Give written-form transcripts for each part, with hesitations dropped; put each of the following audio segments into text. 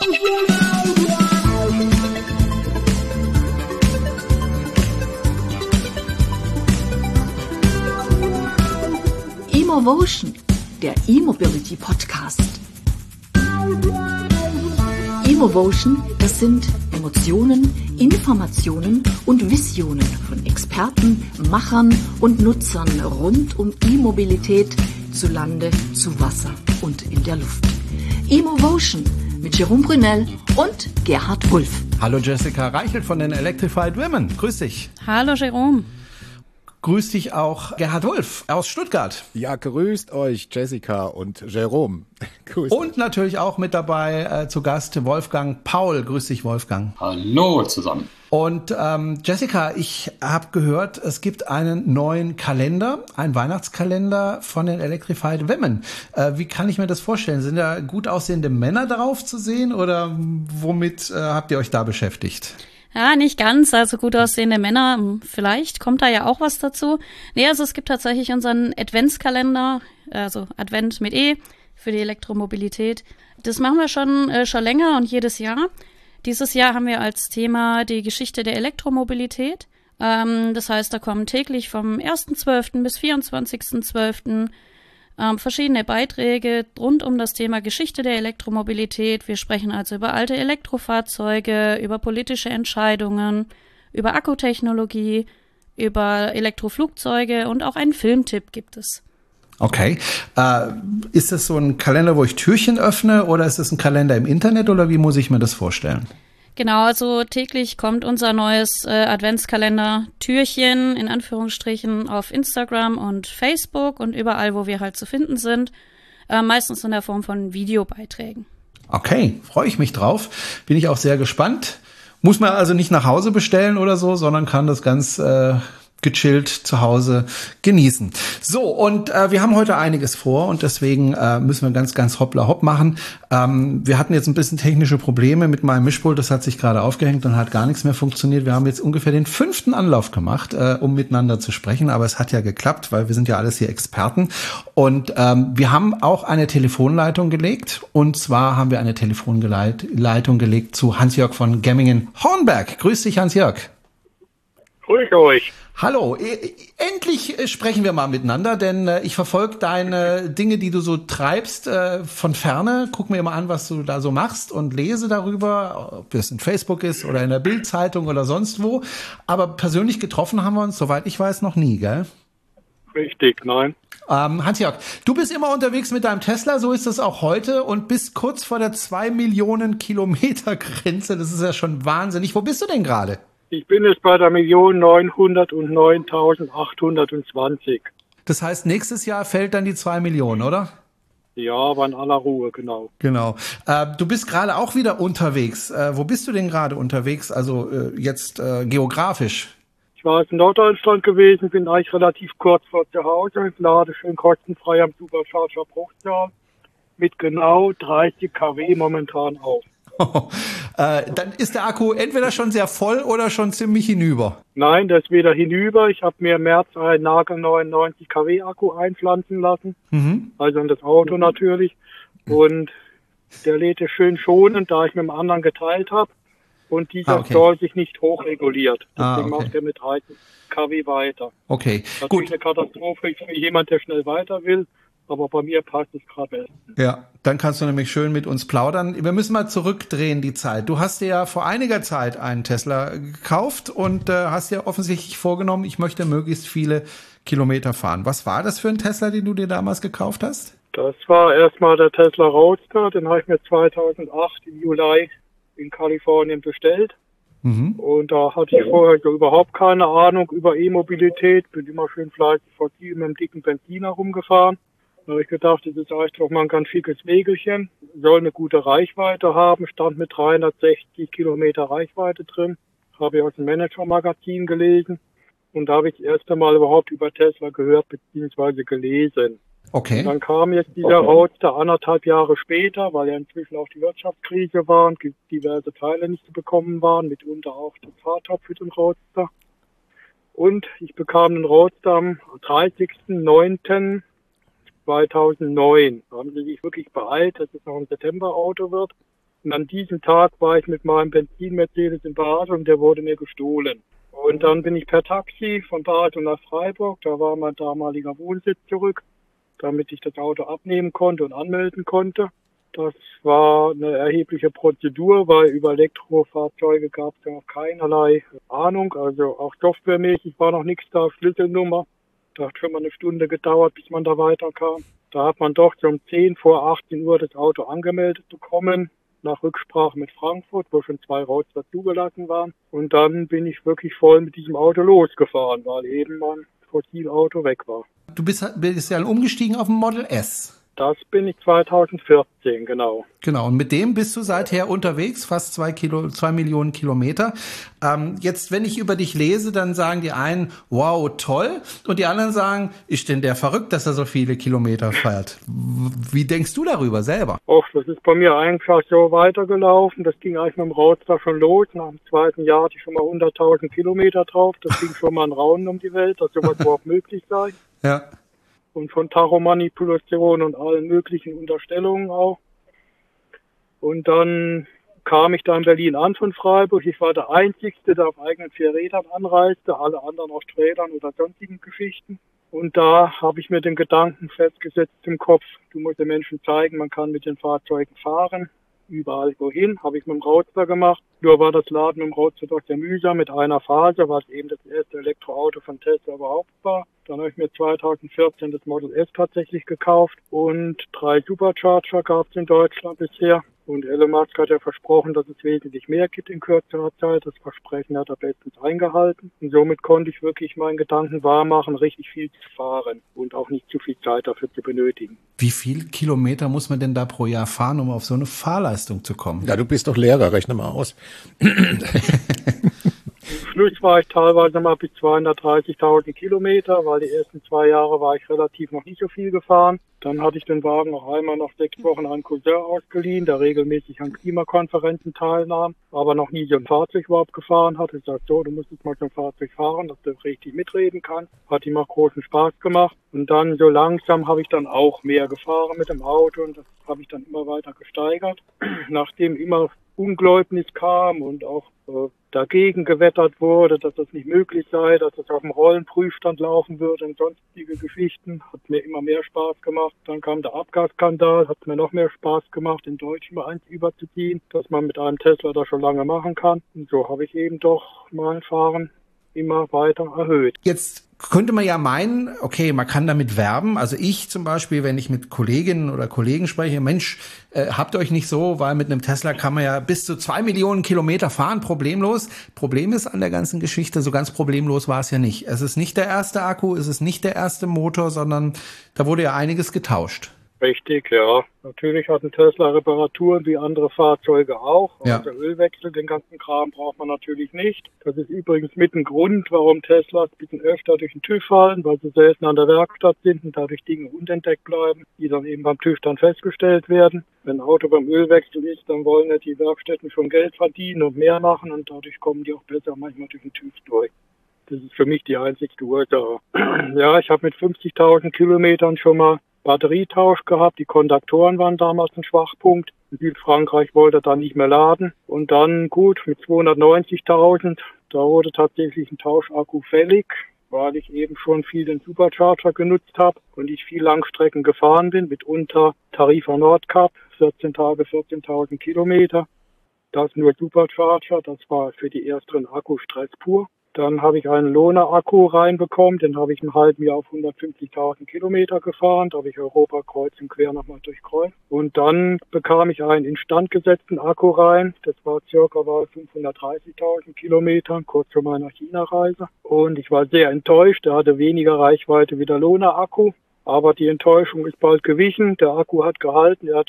Emotion, der E-Mobility Podcast. Emotion, das sind Emotionen, Informationen und Visionen von Experten, Machern und Nutzern rund um E-Mobilität zu Lande, zu Wasser und in der Luft. Emotion mit Jerome Brunel und Gerhard Wulff. Hallo Jessica Reichelt von den Electrified Women. Grüß dich. Hallo Jerome. Grüß dich auch Gerhard Wulff aus Stuttgart. Ja, grüßt euch Jessica und Jerome. Und natürlich auch mit dabei zu Gast Wolfgang Paul. Grüß dich, Wolfgang. Hallo zusammen. Und Jessica, ich habe gehört, es gibt einen neuen Kalender, einen Weihnachtskalender von den Electrified Women. Wie kann ich mir das vorstellen? Sind da gut aussehende Männer drauf zu sehen oder womit habt ihr euch da beschäftigt? Ja, nicht ganz, also gut aussehende Männer, vielleicht kommt da ja auch was dazu. Nee, also es gibt tatsächlich unseren Adventskalender, also Advent mit E, für die Elektromobilität. Das machen wir schon länger und jedes Jahr. Dieses Jahr haben wir als Thema die Geschichte der Elektromobilität. Das heißt, da kommen täglich vom 1.12. bis 24.12. Verschiedene Beiträge rund um das Thema Geschichte der Elektromobilität. Wir sprechen also über alte Elektrofahrzeuge, über politische Entscheidungen, über Akkutechnologie, über Elektroflugzeuge und auch einen Filmtipp gibt es. Okay. Ist das so ein Kalender, wo ich Türchen öffne oder ist das ein Kalender im Internet oder wie muss ich mir das vorstellen? Genau, also täglich kommt unser neues Adventskalender-Türchen in Anführungsstrichen auf Instagram und Facebook und überall, wo wir halt zu finden sind, meistens in der Form von Videobeiträgen. Okay, freue ich mich drauf. Bin ich auch sehr gespannt. Muss man also nicht nach Hause bestellen oder so, sondern kann das ganz gechillt zu Hause genießen. So, und wir haben heute einiges vor und deswegen müssen wir ganz hoppla hopp machen. Wir hatten jetzt ein bisschen technische Probleme mit meinem Mischpult, das hat sich gerade aufgehängt und hat gar nichts mehr funktioniert. Wir haben jetzt ungefähr den 5. Anlauf gemacht, um miteinander zu sprechen, aber es hat ja geklappt, weil wir sind ja alles hier Experten. Und wir haben auch eine Telefonleitung gelegt und zwar haben wir eine Telefonleitung gelegt zu Hans-Jörg von Gemmingen-Hornberg. Grüß dich, Hans-Jörg. Grüß euch. Hallo, endlich sprechen wir mal miteinander, denn ich verfolge deine Dinge, die du so treibst, von Ferne. Guck mir mal an, was du da so machst und lese darüber, ob das in Facebook ist oder in der Bild-Zeitung oder sonst wo. Aber persönlich getroffen haben wir uns, soweit ich weiß, noch nie, gell? Richtig, nein. Hans-Jörg, du bist immer unterwegs mit deinem Tesla, so ist es auch heute und bist kurz vor der 2 Millionen Kilometer Grenze. Das ist ja schon wahnsinnig. Wo bist du denn gerade? Ich bin jetzt bei der 1.909.820. Das heißt, nächstes Jahr fällt dann die 2 Millionen, oder? Ja, aber in aller Ruhe, genau. Genau. Du bist gerade auch wieder unterwegs. Wo bist du denn gerade unterwegs? Also jetzt geografisch? Ich war jetzt in Norddeutschland gewesen, bin eigentlich relativ kurz vor zu Hause. Ich lade schön kostenfrei am Supercharger Bruchsal mit genau 30 kW momentan auf. Dann ist der Akku entweder schon sehr voll oder schon ziemlich hinüber. Nein, das ist wieder hinüber. Ich habe mir im März einen nagelneuen 90 kW Akku einpflanzen lassen. Also in das Auto natürlich. Und der lädt es schön schonend, da ich mit dem anderen geteilt habe. Und dieser soll sich nicht hochreguliert. Deswegen macht er mit 30 kW weiter. Okay, das ist gut. Eine Katastrophe für jemand, der schnell weiter will. Aber bei mir passt es gerade bestens. Ja, dann kannst du nämlich schön mit uns plaudern. Wir müssen mal zurückdrehen die Zeit. Du hast dir ja vor einiger Zeit einen Tesla gekauft und hast dir offensichtlich vorgenommen, ich möchte möglichst viele Kilometer fahren. Was war das für ein Tesla, den du dir damals gekauft hast? Das war erstmal der Tesla Roadster. Den habe ich mir 2008 im Juli in Kalifornien bestellt. Und da hatte ich vorher so überhaupt keine Ahnung über E-Mobilität. Bin immer schön fleißig fossil mit einem dicken Benziner rumgefahren. Da habe ich gedacht, das ist eigentlich doch mal ein ganz schickes Wägelchen. Soll eine gute Reichweite haben, stand mit 360 Kilometer Reichweite drin. Habe ich aus dem Manager-Magazin gelesen. Und da habe ich das erste Mal überhaupt über Tesla gehört bzw. gelesen. Okay. Und dann kam jetzt dieser Roadster 1,5 Jahre später, weil ja inzwischen auch die Wirtschaftskrise war und diverse Teile nicht zu bekommen waren, mitunter auch der Fahrtopf für den Roadster. Und ich bekam den Roadster am 30.09.2009. Da haben sie sich wirklich beeilt, dass es noch ein September-Auto wird. Und an diesem Tag war ich mit meinem Benzin-Mercedes in Basel und der wurde mir gestohlen. Und dann bin ich per Taxi von Basel nach Freiburg, da war mein damaliger Wohnsitz zurück, damit ich das Auto abnehmen konnte und anmelden konnte. Das war eine erhebliche Prozedur, weil über Elektrofahrzeuge gab es ja noch keinerlei Ahnung. Also auch softwaremäßig war noch nichts da, Schlüsselnummer. Da hat schon mal eine Stunde gedauert, bis man da weiterkam. Da hat man doch so um 10 vor 18 Uhr das Auto angemeldet bekommen, nach Rücksprache mit Frankfurt, wo schon 2 Roadster zugelassen waren. Und dann bin ich wirklich voll mit diesem Auto losgefahren, weil eben mein Fossilauto weg war. Du bist ja umgestiegen auf ein Model S. Das bin ich 2014, genau. Genau, und mit dem bist du seither unterwegs, fast 2 Millionen Kilometer. Jetzt, wenn ich über dich lese, dann sagen die einen, wow, toll. Und die anderen sagen, ist denn der verrückt, dass er so viele Kilometer fährt? Wie denkst du darüber selber? Och, das ist bei mir einfach so weitergelaufen. Das ging eigentlich mit dem Roadster schon los. Nach dem 2. Jahr hatte ich schon mal 100.000 Kilometer drauf. Das ging schon mal ein Raunen um die Welt, dass sowas überhaupt möglich sei. Ja. Und von Tachomanipulation und allen möglichen Unterstellungen auch. Und dann kam ich da in Berlin an von Freiburg. Ich war der Einzige, der auf eigenen 4 Rädern anreiste, alle anderen auf Rädern oder sonstigen Geschichten. Und da habe ich mir den Gedanken festgesetzt im Kopf, du musst den Menschen zeigen, man kann mit den Fahrzeugen fahren. Überall wohin, habe ich mit dem Roadster gemacht. Nur war das Laden mit dem Roadster doch sehr mühsam mit einer Phase, was eben das erste Elektroauto von Tesla überhaupt war. Dann habe ich mir 2014 das Model S tatsächlich gekauft und 3 Supercharger gab es in Deutschland bisher. Und Elon Musk hat ja versprochen, dass es wesentlich mehr gibt in kürzerer Zeit. Das Versprechen hat er bestens eingehalten. Und somit konnte ich wirklich meinen Gedanken wahrmachen, richtig viel zu fahren und auch nicht zu viel Zeit dafür zu benötigen. Wie viel Kilometer muss man denn da pro Jahr fahren, um auf so eine Fahrleistung zu kommen? Ja, du bist doch Lehrer, rechne mal aus. Im Schluss war ich teilweise mal bis 230.000 Kilometer, weil die ersten 2 Jahre war ich relativ noch nicht so viel gefahren. Dann hatte ich den Wagen noch einmal nach 6 Wochen an Cousin ausgeliehen, der regelmäßig an Klimakonferenzen teilnahm, aber noch nie so ein Fahrzeug überhaupt gefahren hat. Ich sagte so, du musst jetzt mal so ein Fahrzeug fahren, dass du richtig mitreden kannst. Hat ihm auch großen Spaß gemacht. Und dann so langsam habe ich dann auch mehr gefahren mit dem Auto und das habe ich dann immer weiter gesteigert. Nachdem immer Ungläubnis kam und auch dagegen gewettert wurde, dass das nicht möglich sei, dass das auf dem Rollenprüfstand laufen würde und sonstige Geschichten, hat mir immer mehr Spaß gemacht. Dann kam der Abgasskandal, hat mir noch mehr Spaß gemacht, den Deutschen mal eins überzuziehen, dass man mit einem Tesla das schon lange machen kann. Und so habe ich eben doch mein Fahren immer weiter erhöht. Jetzt könnte man ja meinen, okay, man kann damit werben. Also ich zum Beispiel, wenn ich mit Kolleginnen oder Kollegen spreche, Mensch, habt euch nicht so, weil mit einem Tesla kann man ja bis zu 2 Millionen Kilometer fahren, problemlos. Problem ist an der ganzen Geschichte, so ganz problemlos war es ja nicht. Es ist nicht der erste Akku, es ist nicht der erste Motor, sondern da wurde ja einiges getauscht. Richtig, ja. Natürlich hat ein Tesla Reparaturen wie andere Fahrzeuge auch. Ja. Also Ölwechsel, den ganzen Kram braucht man natürlich nicht. Das ist übrigens mit ein Grund, warum Teslas ein bisschen öfter durch den TÜV fallen, weil sie selten an der Werkstatt sind und dadurch Dinge unentdeckt bleiben, die dann eben beim TÜV dann festgestellt werden. Wenn ein Auto beim Ölwechsel ist, dann wollen ja die Werkstätten schon Geld verdienen und mehr machen und dadurch kommen die auch besser manchmal durch den TÜV durch. Das ist für mich die einzigste Ursache. Ja, ich habe mit 50.000 Kilometern schon mal Batterietausch gehabt. Die Konduktoren waren damals ein Schwachpunkt. In Südfrankreich wollte er dann nicht mehr laden. Und dann gut, mit 290.000, da wurde tatsächlich ein Tauschakku fällig, weil ich eben schon viel den Supercharger genutzt habe und ich viel Langstrecken gefahren bin, mitunter Tarifa Nordkap, 14 Tage, 14.000 Kilometer. Das nur Supercharger, das war für die ersteren Akku Stress pur. Dann habe ich einen Lohner-Akku reinbekommen, den habe ich im halben Jahr auf 150.000 Kilometer gefahren, da habe ich Europa kreuz und quer nochmal durchkreuzt. Und dann bekam ich einen instand gesetzten Akku rein, das war circa 530.000 Kilometer, kurz vor meiner China-Reise. Und ich war sehr enttäuscht, der hatte weniger Reichweite wie der Lohner-Akku, aber die Enttäuschung ist bald gewichen, der Akku hat gehalten, er hat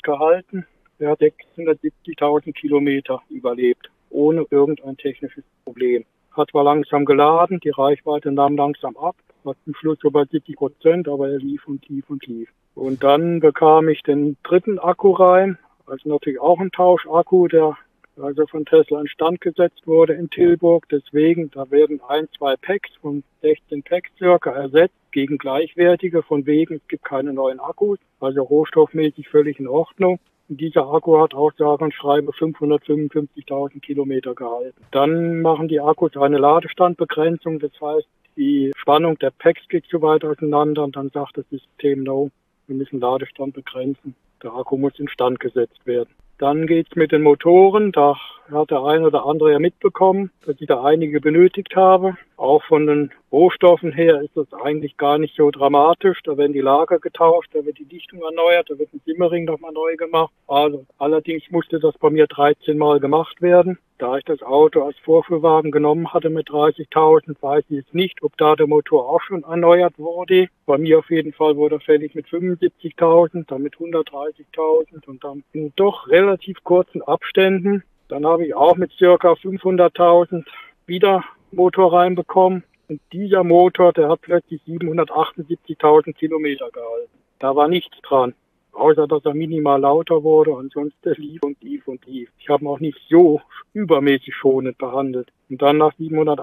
670.000 Kilometer überlebt, ohne irgendein technisches Problem. Hat zwar langsam geladen, die Reichweite nahm langsam ab, war zum Schluss so bei 70%, aber er lief und lief und lief. Und dann bekam ich den dritten Akku rein, also natürlich auch ein Tauschakku, der also von Tesla instand gesetzt wurde in Tilburg. Deswegen, da werden 2 Packs von 16 Packs circa ersetzt gegen gleichwertige, von wegen, es gibt keine neuen Akkus, also rohstoffmäßig völlig in Ordnung. Und dieser Akku hat auch sage und schreibe 555.000 Kilometer gehalten. Dann machen die Akkus eine Ladestandbegrenzung, das heißt, die Spannung der Packs geht zu weit auseinander und dann sagt das System, no, wir müssen Ladestand begrenzen. Der Akku muss instand gesetzt werden. Dann geht's mit den Motoren. Da hat der ein oder andere ja mitbekommen, dass ich da einige benötigt habe. Auch von den Rohstoffen her ist das eigentlich gar nicht so dramatisch. Da werden die Lager getauscht, da wird die Dichtung erneuert, da wird ein Simmering nochmal neu gemacht. Also allerdings musste das bei mir 13 Mal gemacht werden. Da ich das Auto als Vorführwagen genommen hatte mit 30.000, weiß ich jetzt nicht, ob da der Motor auch schon erneuert wurde. Bei mir auf jeden Fall wurde er fällig mit 75.000, dann mit 130.000 und dann in doch relativ kurzen Abständen. Dann habe ich auch mit circa 500.000 wieder Motor reinbekommen. Und dieser Motor, der hat plötzlich 778.000 Kilometer gehalten. Da war nichts dran, außer dass er minimal lauter wurde und sonst der lief und lief und lief. Ich habe ihn auch nicht so übermäßig schonend behandelt. Und dann nach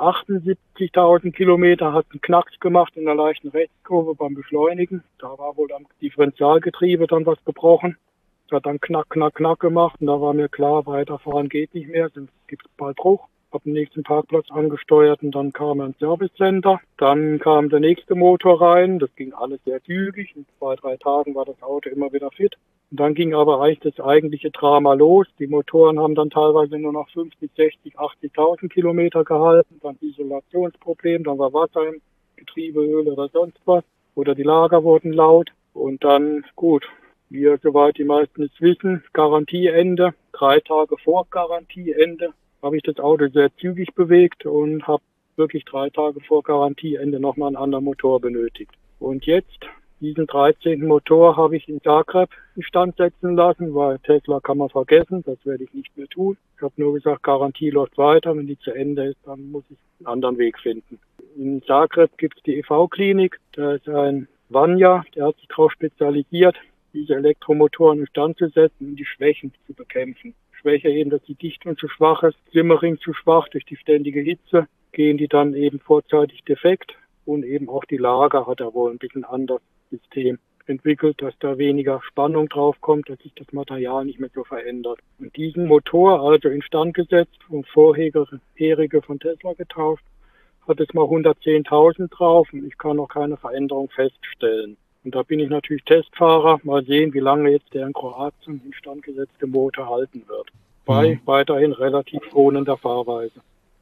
778.000 Kilometer hat es einen Knacks gemacht in der leichten Rechtskurve beim Beschleunigen. Da war wohl am Differentialgetriebe dann was gebrochen. Das hat dann knack, knack, knack gemacht und da war mir klar, weiterfahren geht nicht mehr, sonst gibt es bald Bruch. Hab den nächsten Parkplatz angesteuert und dann kam ein Service Center. Dann kam der nächste Motor rein. Das ging alles sehr zügig. In 2-3 Tagen war das Auto immer wieder fit. Und dann ging aber eigentlich das eigentliche Drama los. Die Motoren haben dann teilweise nur noch 50, 60, 80.000 Kilometer gehalten. Dann Isolationsproblem, dann war Wasser im Getriebeöl oder sonst was. Oder die Lager wurden laut. Und dann, gut, wie soweit die meisten es wissen, Garantieende, 3 Tage vor Garantieende, habe ich das Auto sehr zügig bewegt und habe wirklich 3 Tage vor Garantieende nochmal einen anderen Motor benötigt. Und jetzt, diesen 13. Motor habe ich in Zagreb instand setzen lassen, weil Tesla kann man vergessen, das werde ich nicht mehr tun. Ich habe nur gesagt, Garantie läuft weiter, wenn die zu Ende ist, dann muss ich einen anderen Weg finden. In Zagreb gibt es die EV-Klinik, da ist ein Vanja, der hat sich darauf spezialisiert, diese Elektromotoren instand zu setzen und die Schwächen zu bekämpfen. Schwäche eben, dass die Dichtung zu schwach ist, Simmering zu schwach durch die ständige Hitze, gehen die dann eben vorzeitig defekt und eben auch die Lager hat er wohl ein bisschen anders System entwickelt, dass da weniger Spannung drauf kommt, dass sich das Material nicht mehr so verändert. Und diesen Motor, also instand gesetzt und vorherige von Tesla getauscht, hat es mal 110.000 drauf und ich kann noch keine Veränderung feststellen. Und da bin ich natürlich Testfahrer. Mal sehen, wie lange jetzt der in Kroatien instand gesetzte Motor halten wird. Bei weiterhin relativ schonender Fahrweise.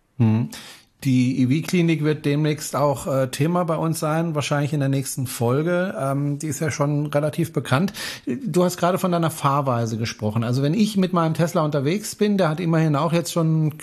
Die EV-Klinik wird demnächst auch Thema bei uns sein, wahrscheinlich in der nächsten Folge. Die ist ja schon relativ bekannt. Du hast gerade von deiner Fahrweise gesprochen. Also wenn ich mit meinem Tesla unterwegs bin, der hat immerhin auch jetzt schon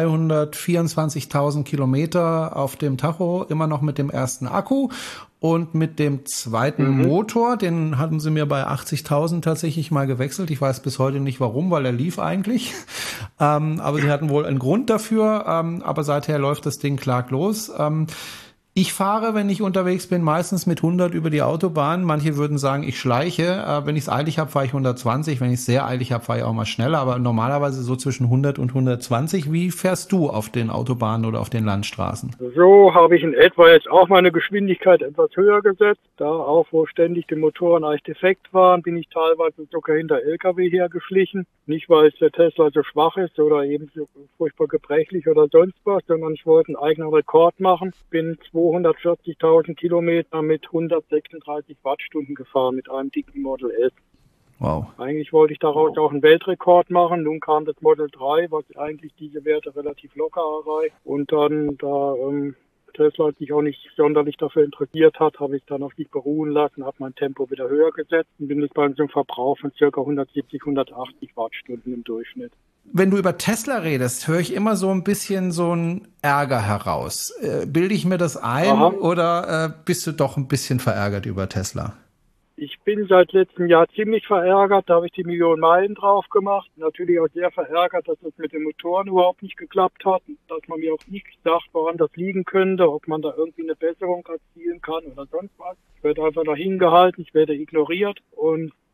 224.000 Kilometer auf dem Tacho, immer noch mit dem ersten Akku. Und mit dem zweiten Motor, den hatten sie mir bei 80.000 tatsächlich mal gewechselt. Ich weiß bis heute nicht warum, weil er lief eigentlich. Aber sie hatten wohl einen Grund dafür. Aber seither läuft das Ding klaglos. Ich fahre, wenn ich unterwegs bin, meistens mit 100 über die Autobahn. Manche würden sagen, ich schleiche. Wenn ich es eilig habe, fahre ich 120. Wenn ich es sehr eilig habe, fahre ich auch mal schneller. Aber normalerweise so zwischen 100 und 120. Wie fährst du auf den Autobahnen oder auf den Landstraßen? So habe ich in etwa jetzt auch meine Geschwindigkeit etwas höher gesetzt. Da auch, wo ständig die Motoren eigentlich defekt waren, bin ich teilweise sogar hinter LKW hergeschlichen. Nicht, weil es der Tesla so schwach ist oder eben so furchtbar gebrechlich oder sonst was, sondern ich wollte einen eigenen Rekord machen. Bin 240.000 Kilometer mit 136 Wattstunden gefahren mit einem dicken Model S. Wow. Eigentlich wollte ich daraus auch einen Weltrekord machen. Nun kam das Model 3, was eigentlich diese Werte relativ locker erreicht. Und dann, da Tesla sich auch nicht sonderlich dafür interessiert hat, habe ich dann auf sich beruhen lassen, habe mein Tempo wieder höher gesetzt und bin jetzt bei einem Verbrauch von ca. 170, 180 Wattstunden im Durchschnitt. Wenn du über Tesla redest, höre ich immer so ein bisschen so einen Ärger heraus. Bilde ich mir das ein oder bist du doch ein bisschen verärgert über Tesla? Ich bin seit letztem Jahr ziemlich verärgert, da habe ich die Millionen Meilen drauf gemacht. Natürlich auch sehr verärgert, dass das mit den Motoren überhaupt nicht geklappt hat, dass man mir auch nicht sagt, woran das liegen könnte, ob man da irgendwie eine Besserung erzielen kann oder sonst was. Ich werde einfach dahin gehalten, ich werde ignoriert und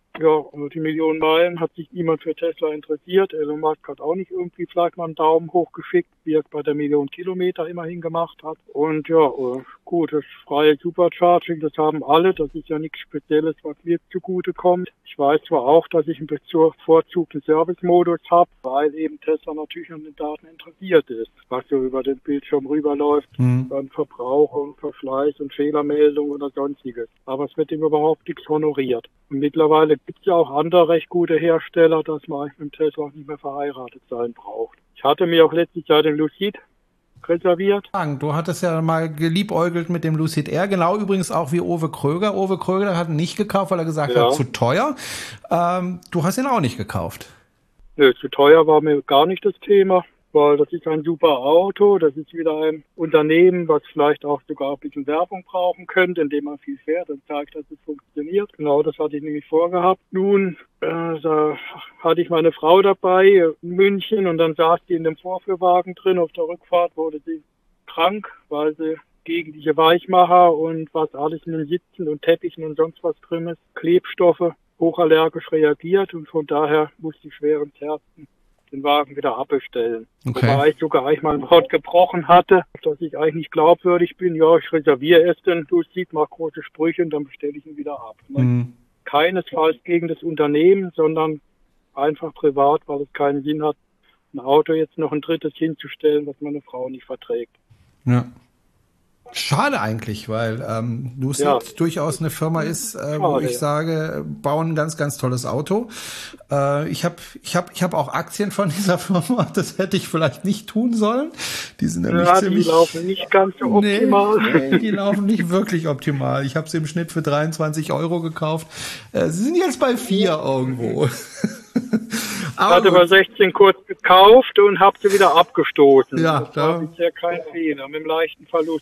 Ja, und die Millionen Meilen hat sich niemand für Tesla interessiert. Elon Musk hat auch nicht irgendwie vielleicht mal einen Daumen hoch geschickt, wie er es bei der Million Kilometer immerhin gemacht hat. Und ja, gut, das freie Supercharging, das haben alle. Das ist ja nichts Spezielles, was mir zugute kommt. Ich weiß zwar auch, dass ich einen bevorzugten Service-Modus habe, weil eben Tesla natürlich an den Daten interessiert ist, was so über den Bildschirm rüberläuft, beim Verbrauch und Verschleiß und Fehlermeldung oder sonstiges. Aber es wird ihm überhaupt nichts honoriert. Und mittlerweile gibt es ja auch andere recht gute Hersteller, dass man eigentlich mit dem Tesla nicht mehr verheiratet sein braucht. Ich hatte mir auch letztes Jahr den Lucid reserviert. Du hattest ja mal geliebäugelt mit dem Lucid Air, genau übrigens auch wie Uwe Kröger. Uwe Kröger hat ihn nicht gekauft, weil er gesagt hat, zu teuer. Du hast ihn auch nicht gekauft. Nö, zu teuer war mir gar nicht das Thema, weil das ist ein super Auto. Das ist wieder ein Unternehmen, was vielleicht auch sogar ein bisschen Werbung brauchen könnte, indem man viel fährt und zeigt, dass es funktioniert. Genau, das hatte ich nämlich vorgehabt. Nun, da hatte ich meine Frau dabei in München und dann saß die in dem Vorführwagen drin. Auf der Rückfahrt wurde sie krank, weil sie gegen diese Weichmacher und was alles in den Sitzen und Teppichen und sonst was drin ist, Klebstoffe, hochallergisch reagiert und von daher musste ich schweren Herzens den Wagen wieder abbestellen. Okay. Wobei ich sogar eigentlich mal ein Wort gebrochen hatte, dass ich eigentlich nicht glaubwürdig bin. Ja, ich reserviere es denn, du siehst, mach große Sprüche und dann bestelle ich ihn wieder ab. Keinesfalls gegen das Unternehmen, sondern einfach privat, weil es keinen Sinn hat, ein Auto jetzt noch ein drittes hinzustellen, was meine Frau nicht verträgt. Ja. Schade eigentlich, weil Lucid durchaus eine Firma ist, wo ich sage, bauen ein ganz, ganz tolles Auto. Ich hab auch Aktien von dieser Firma, das hätte ich vielleicht nicht tun sollen. Die sind nämlich die laufen nicht ganz so optimal. Nee, die laufen nicht wirklich optimal. Ich habe sie im Schnitt für 23 € gekauft. Sie sind jetzt bei 4 irgendwo. Ich hatte bei 16 kurz gekauft und habe sie wieder abgestoßen. Ja, das war bisher kein Fehler, mit einem leichten Verlust.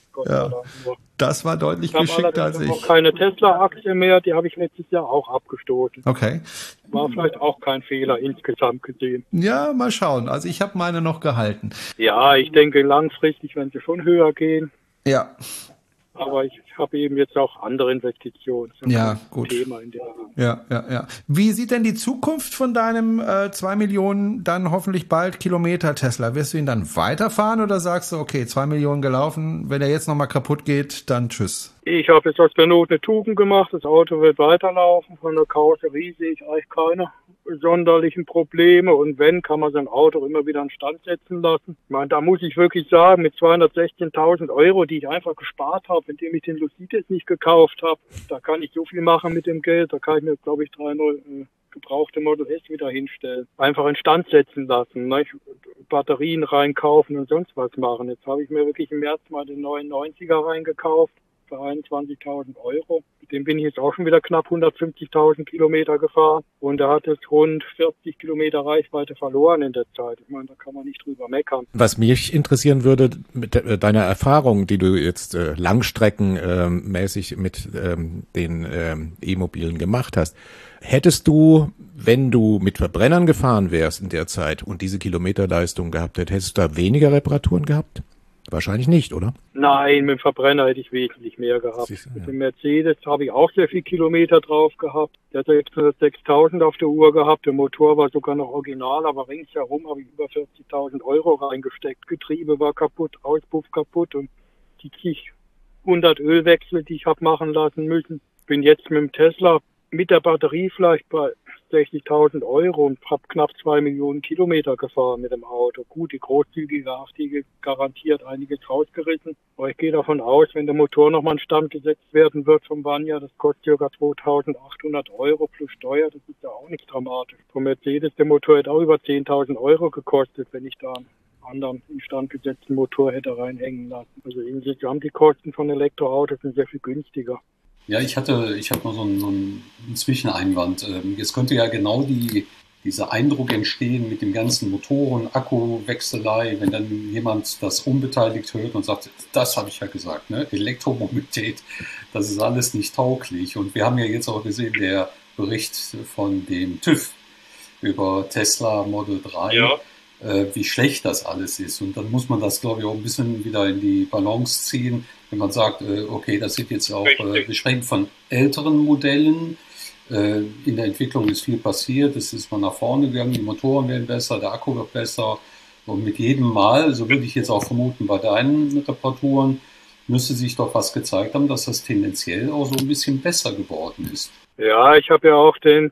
Das war deutlich geschickter als ich. Ich habe noch keine Tesla-Aktie mehr, die habe ich letztes Jahr auch abgestoßen. Okay. War vielleicht auch kein Fehler insgesamt gesehen. Ja, mal schauen. Also ich habe meine noch gehalten. Ja, ich denke langfristig, wenn sie schon höher gehen. Ja. Aber ich habe eben jetzt auch andere Investitionen. Ja, gut. Thema in der Ja. Wie sieht denn die Zukunft von deinem 2 Millionen dann hoffentlich bald Kilometer Tesla? Wirst du ihn dann weiterfahren oder sagst du, okay, 2 Millionen gelaufen, wenn er jetzt nochmal kaputt geht, dann tschüss? Ich habe jetzt aus der Not eine Tugend gemacht. Das Auto wird weiterlaufen. Von der Karosserie sehe ich eigentlich keine sonderlichen Probleme. Und wenn, kann man sein Auto immer wieder in Stand setzen lassen. Ich meine, da muss ich wirklich sagen, mit 216.000 €, die ich einfach gespart habe, indem ich den Lucid jetzt nicht gekauft habe, da kann ich so viel machen mit dem Geld. Da kann ich mir, glaube ich, 3 gebrauchte Model S wieder hinstellen. Einfach in Stand setzen lassen, ne? Batterien reinkaufen und sonst was machen. Jetzt habe ich mir wirklich im März mal den 99er reingekauft für 21.000 €. Mit dem bin ich jetzt auch schon wieder knapp 150.000 Kilometer gefahren und er hat jetzt rund 40 Kilometer Reichweite verloren in der Zeit. Ich meine, da kann man nicht drüber meckern. Was mich interessieren würde, mit deiner Erfahrung, die du jetzt langstreckenmäßig mit den E-Mobilen gemacht hast, hättest du, wenn du mit Verbrennern gefahren wärst in der Zeit und diese Kilometerleistung gehabt hättest du da weniger Reparaturen gehabt? Wahrscheinlich nicht, oder? Nein, mit dem Verbrenner hätte ich wesentlich mehr gehabt. Mit dem Mercedes habe ich auch sehr viel Kilometer drauf gehabt. Der hat jetzt 6.000 auf der Uhr gehabt. Der Motor war sogar noch original, aber ringsherum habe ich über 40.000 € reingesteckt. Getriebe war kaputt, Auspuff kaputt und die zig 100 Ölwechsel, die ich habe machen lassen müssen. Bin jetzt mit dem Tesla mit der Batterie vielleicht bei 60.000 € und habe knapp 2 Millionen Kilometer gefahren mit dem Auto. Gut, die großzügige Achtige garantiert einiges rausgerissen. Aber ich gehe davon aus, wenn der Motor nochmal in Stand gesetzt werden wird vom Vanya, das kostet ca. 2.800 € plus Steuer. Das ist ja auch nicht dramatisch. Vom Mercedes, der Motor hätte auch über 10.000 € gekostet, wenn ich da einen anderen instand gesetzten Motor hätte reinhängen lassen. Also insgesamt die Kosten von Elektroautos sind sehr viel günstiger. Ja, ich habe noch so einen Zwischeneinwand. Jetzt könnte ja genau dieser Eindruck entstehen mit dem ganzen Motoren, Akkuwechselei, wenn dann jemand das unbeteiligt hört und sagt, das habe ich ja gesagt, ne? Elektromobilität, das ist alles nicht tauglich. Und wir haben ja jetzt auch gesehen, der Bericht von dem TÜV über Tesla Model 3, wie schlecht das alles ist. Und dann muss man das, glaube ich, auch ein bisschen wieder in die Balance ziehen, wenn man sagt, okay, das sind jetzt auch, wir sprechen von älteren Modellen, In der Entwicklung ist viel passiert, es ist mal nach vorne gegangen, die Motoren werden besser, der Akku wird besser. Und mit jedem Mal, so würde ich jetzt auch vermuten, bei deinen Reparaturen, müsste sich doch was gezeigt haben, dass das tendenziell auch so ein bisschen besser geworden ist. Ja, ich habe ja auch den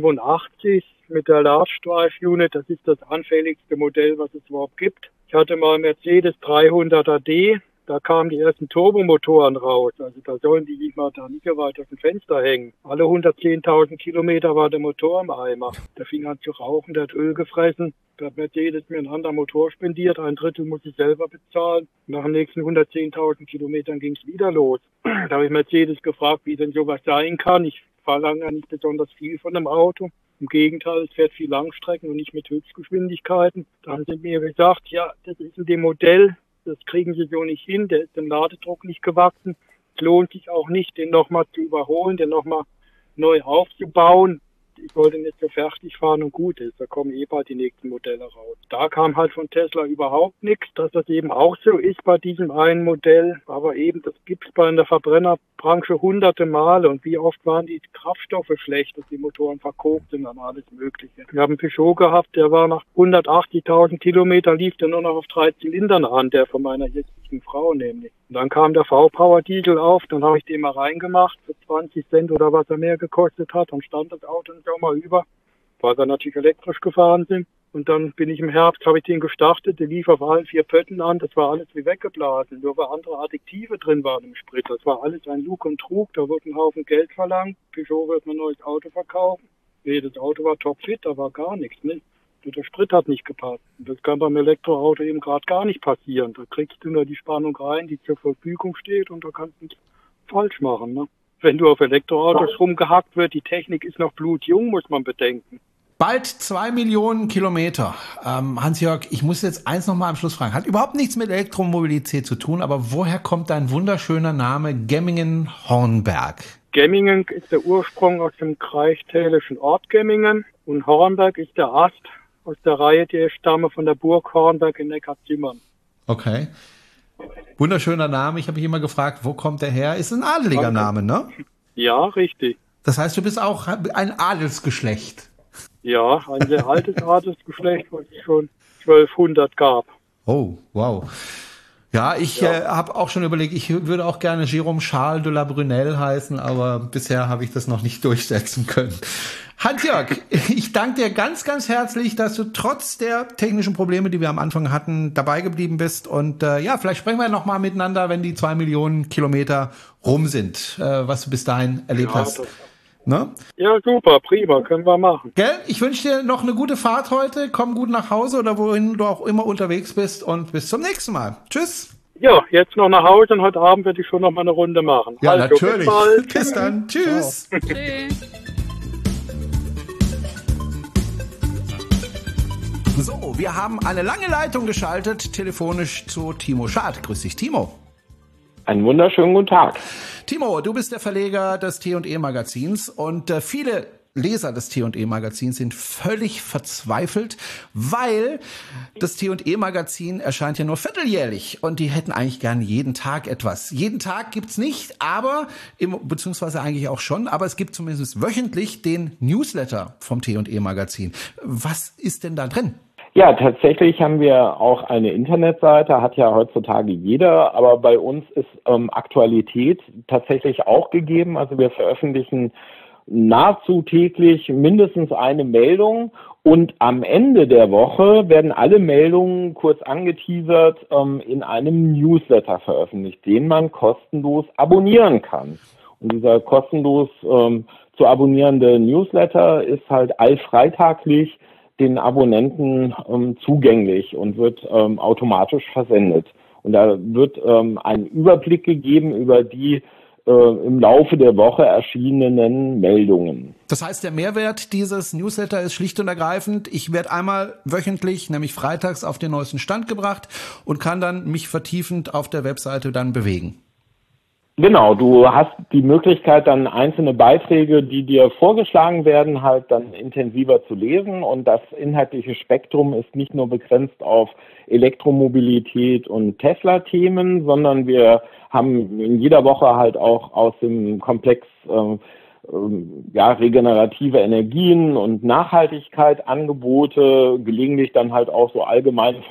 P85 mit der Large Drive Unit. Das ist das anfälligste Modell, was es überhaupt gibt. Ich hatte mal Mercedes 300er D. Da kamen die ersten Turbomotoren raus. Also da sollen die nicht mal da nicht so weit aus dem Fenster hängen. Alle 110.000 Kilometer war der Motor im Eimer. Der fing an zu rauchen, der hat Öl gefressen. Da hat Mercedes mir einen anderen Motor spendiert. 1/3 muss ich selber bezahlen. Nach den nächsten 110.000 Kilometern ging es wieder los. Da habe ich Mercedes gefragt, wie denn sowas sein kann. Ich verlange ja nicht besonders viel von einem Auto. Im Gegenteil, es fährt viel Langstrecken und nicht mit Höchstgeschwindigkeiten. Dann haben sie mir gesagt, ja, das ist in dem Modell, das kriegen sie so nicht hin, der ist dem Ladedruck nicht gewachsen. Es lohnt sich auch nicht, den nochmal zu überholen, den nochmal neu aufzubauen. Ich wollte nicht so fertig fahren und gut ist. Da kommen bald die nächsten Modelle raus. Da kam halt von Tesla überhaupt nichts, dass das eben auch so ist bei diesem einen Modell. Aber eben, das gibt's bei der Verbrennerbranche hunderte Male. Und wie oft waren die Kraftstoffe schlecht, dass die Motoren verkokt sind und alles Mögliche. Wir haben einen Peugeot gehabt, der war nach 180.000 Kilometern, lief der nur noch auf 3 Zylindern an, der von meiner jetzigen Frau nämlich. Und dann kam der V-Power-Diesel auf, dann habe ich den mal reingemacht für 20 Cent oder was er mehr gekostet hat. Dann stand das Auto im Sommer über, weil wir natürlich elektrisch gefahren sind. Und dann bin ich im Herbst, habe ich den gestartet, der lief auf allen 4 Pötten an, das war alles wie weggeblasen, nur weil andere Additive drin waren im Sprit. Das war alles ein Lug und Trug, da wurde ein Haufen Geld verlangt, Peugeot wird ein neues Auto verkaufen. Nee, das Auto war topfit, da war gar nichts, ne? Der Sprit hat nicht gepasst. Und das kann beim Elektroauto eben gerade gar nicht passieren. Da kriegst du nur die Spannung rein, die zur Verfügung steht und da kannst du nichts falsch machen, ne? Wenn du auf Elektroautos rumgehackt wird, die Technik ist noch blutjung, muss man bedenken. Bald 2 Millionen Kilometer. Hans-Jörg, ich muss jetzt eins nochmal am Schluss fragen. Hat überhaupt nichts mit Elektromobilität zu tun, aber woher kommt dein wunderschöner Name Gemmingen-Hornberg? Gemmingen ist der Ursprung aus dem kreistälischen Ort Gemmingen und Hornberg ist der Ast aus der Reihe, die stamme von der Burg Hornberg in Neckarzimmern. Okay. Wunderschöner Name. Ich habe mich immer gefragt, wo kommt der her? Ist ein adeliger Name, ne? Ja, richtig. Das heißt, du bist auch ein Adelsgeschlecht. Ja, ein sehr altes Adelsgeschlecht, was es schon 1200 gab. Oh, wow. Ja, ich habe auch schon überlegt, ich würde auch gerne Jérôme Charles de la Brunelle heißen, aber bisher habe ich das noch nicht durchsetzen können. Hans-Jörg, ich danke dir ganz, ganz herzlich, dass du trotz der technischen Probleme, die wir am Anfang hatten, dabei geblieben bist. Und vielleicht sprechen wir noch mal miteinander, wenn die 2 Millionen Kilometer rum sind, was du bis dahin erlebt hast. Ne? Ja, super, prima, können wir machen. Gell? Ich wünsche dir noch eine gute Fahrt heute. Komm gut nach Hause oder wohin du auch immer unterwegs bist und bis zum nächsten Mal. Tschüss. Ja, jetzt noch nach Hause und heute Abend werde ich schon noch mal eine Runde machen. Ja, also, natürlich. Bis dann. Tschüss. Tschüss. So, wir haben eine lange Leitung geschaltet, telefonisch zu Timo Schad. Grüß dich, Timo. Einen wunderschönen guten Tag. Timo, du bist der Verleger des T&E-Magazins und viele Leser des T&E-Magazins sind völlig verzweifelt, weil das T&E-Magazin erscheint ja nur vierteljährlich und die hätten eigentlich gern jeden Tag etwas. Jeden Tag gibt's nicht, aber beziehungsweise eigentlich auch schon, aber es gibt zumindest wöchentlich den Newsletter vom T&E-Magazin. Was ist denn da drin? Ja, tatsächlich haben wir auch eine Internetseite, hat ja heutzutage jeder, aber bei uns ist Aktualität tatsächlich auch gegeben. Also wir veröffentlichen nahezu täglich mindestens eine Meldung und am Ende der Woche werden alle Meldungen kurz angeteasert in einem Newsletter veröffentlicht, den man kostenlos abonnieren kann. Und dieser kostenlos zu abonnierende Newsletter ist halt allfreitaglich den Abonnenten zugänglich und wird automatisch versendet. Und da wird ein Überblick gegeben über die im Laufe der Woche erschienenen Meldungen. Das heißt, der Mehrwert dieses Newsletter ist schlicht und ergreifend, ich werde einmal wöchentlich, nämlich freitags, auf den neuesten Stand gebracht und kann dann mich vertiefend auf der Webseite dann bewegen. Genau, du hast die Möglichkeit, dann einzelne Beiträge, die dir vorgeschlagen werden, halt dann intensiver zu lesen. Und das inhaltliche Spektrum ist nicht nur begrenzt auf Elektromobilität und Tesla-Themen, sondern wir haben in jeder Woche halt auch aus dem Komplex regenerative Energien und Nachhaltigkeit Angebote, gelegentlich dann halt auch so allgemeine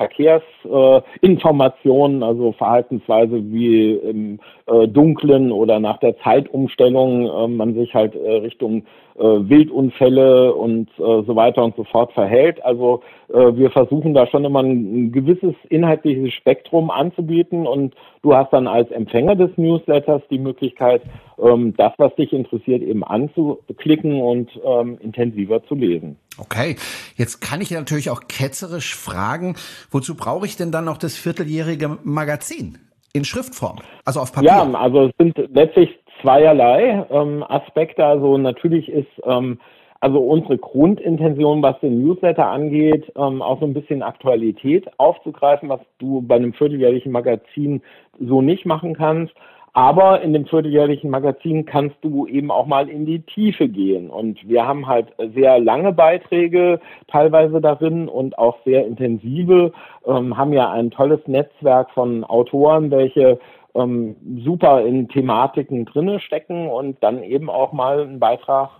Verkehrsinformationen, also Verhaltensweise wie im Dunklen oder nach der Zeitumstellung man sich halt Richtung Wildunfälle und so weiter und so fort verhält. Also wir versuchen da schon immer ein gewisses inhaltliches Spektrum anzubieten und du hast dann als Empfänger des Newsletters die Möglichkeit, das, was dich interessiert, eben anzuklicken und intensiver zu lesen. Okay, jetzt kann ich natürlich auch ketzerisch fragen, wozu brauche ich denn dann noch das vierteljährige Magazin in Schriftform, also auf Papier? Ja, also es sind letztlich zweierlei Aspekte. Also natürlich ist also unsere Grundintention, was den Newsletter angeht, auch so ein bisschen Aktualität aufzugreifen, was du bei einem vierteljährlichen Magazin so nicht machen kannst. Aber in dem vierteljährlichen Magazin kannst du eben auch mal in die Tiefe gehen. Und wir haben halt sehr lange Beiträge teilweise darin und auch sehr intensive, haben ja ein tolles Netzwerk von Autoren, welche super in Thematiken drinne stecken und dann eben auch mal einen Beitrag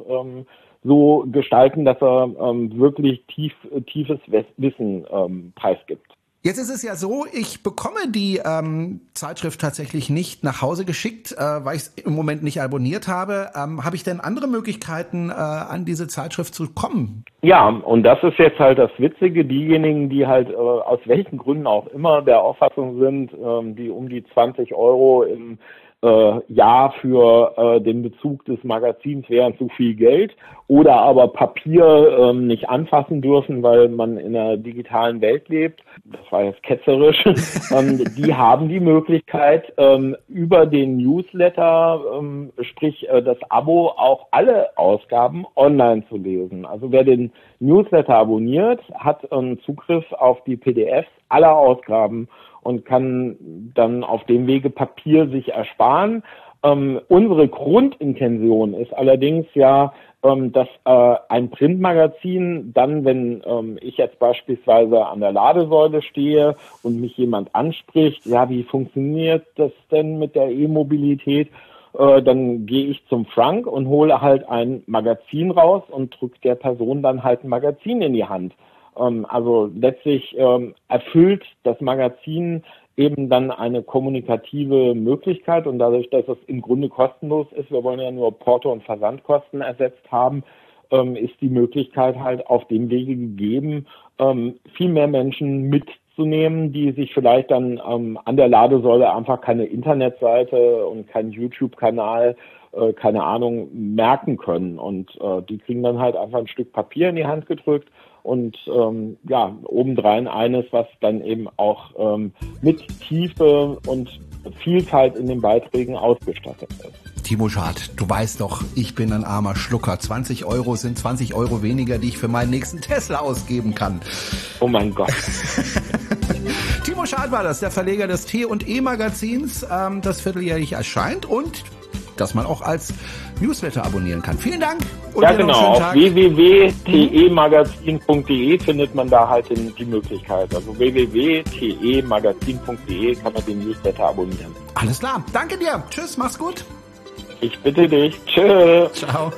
so gestalten, dass er wirklich tiefes Wissen preisgibt. Jetzt ist es ja so, ich bekomme die Zeitschrift tatsächlich nicht nach Hause geschickt, weil ich es im Moment nicht abonniert habe. Habe ich denn andere Möglichkeiten, an diese Zeitschrift zu kommen? Ja, und das ist jetzt halt das Witzige. Diejenigen, die halt aus welchen Gründen auch immer der Auffassung sind, die um die 20 € im Jahr für den Bezug des Magazins wären zu viel Geld oder aber Papier nicht anfassen dürfen, weil man in einer digitalen Welt lebt. Das war jetzt ketzerisch. Die haben die Möglichkeit, über den Newsletter, sprich das Abo, auch alle Ausgaben online zu lesen. Also wer den Newsletter abonniert, hat Zugriff auf die PDFs aller Ausgaben und kann dann auf dem Wege Papier sich ersparen. Unsere Grundintention ist allerdings ja, dass ein Printmagazin dann, wenn ich jetzt beispielsweise an der Ladesäule stehe und mich jemand anspricht, ja, wie funktioniert das denn mit der E-Mobilität? Dann gehe ich zum Frank und hole halt ein Magazin raus und drücke der Person dann halt ein Magazin in die Hand. Also letztlich erfüllt das Magazin eben dann eine kommunikative Möglichkeit und dadurch, dass es im Grunde kostenlos ist, wir wollen ja nur Porto- und Versandkosten ersetzt haben, ist die Möglichkeit halt auf dem Wege gegeben, viel mehr Menschen mitzunehmen, die sich vielleicht dann an der Ladesäule einfach keine Internetseite und keinen YouTube-Kanal, keine Ahnung, merken können. Und die kriegen dann halt einfach ein Stück Papier in die Hand gedrückt und obendrein eines, was dann eben auch mit Tiefe und Vielfalt in den Beiträgen ausgestattet ist. Timo Schad, du weißt doch, ich bin ein armer Schlucker. 20 € sind 20 € weniger, die ich für meinen nächsten Tesla ausgeben kann. Oh mein Gott. Timo Schad war das, der Verleger des T&E Magazins, das vierteljährlich erscheint und das man auch als Newsletter abonnieren kann. Vielen Dank. Und ja, genau. Auf www.temagazin.de findet man da halt die Möglichkeit. Also www.temagazin.de kann man den Newsletter abonnieren. Alles klar. Danke dir. Tschüss. Mach's gut. Ich bitte dich. Tschüss. Ciao.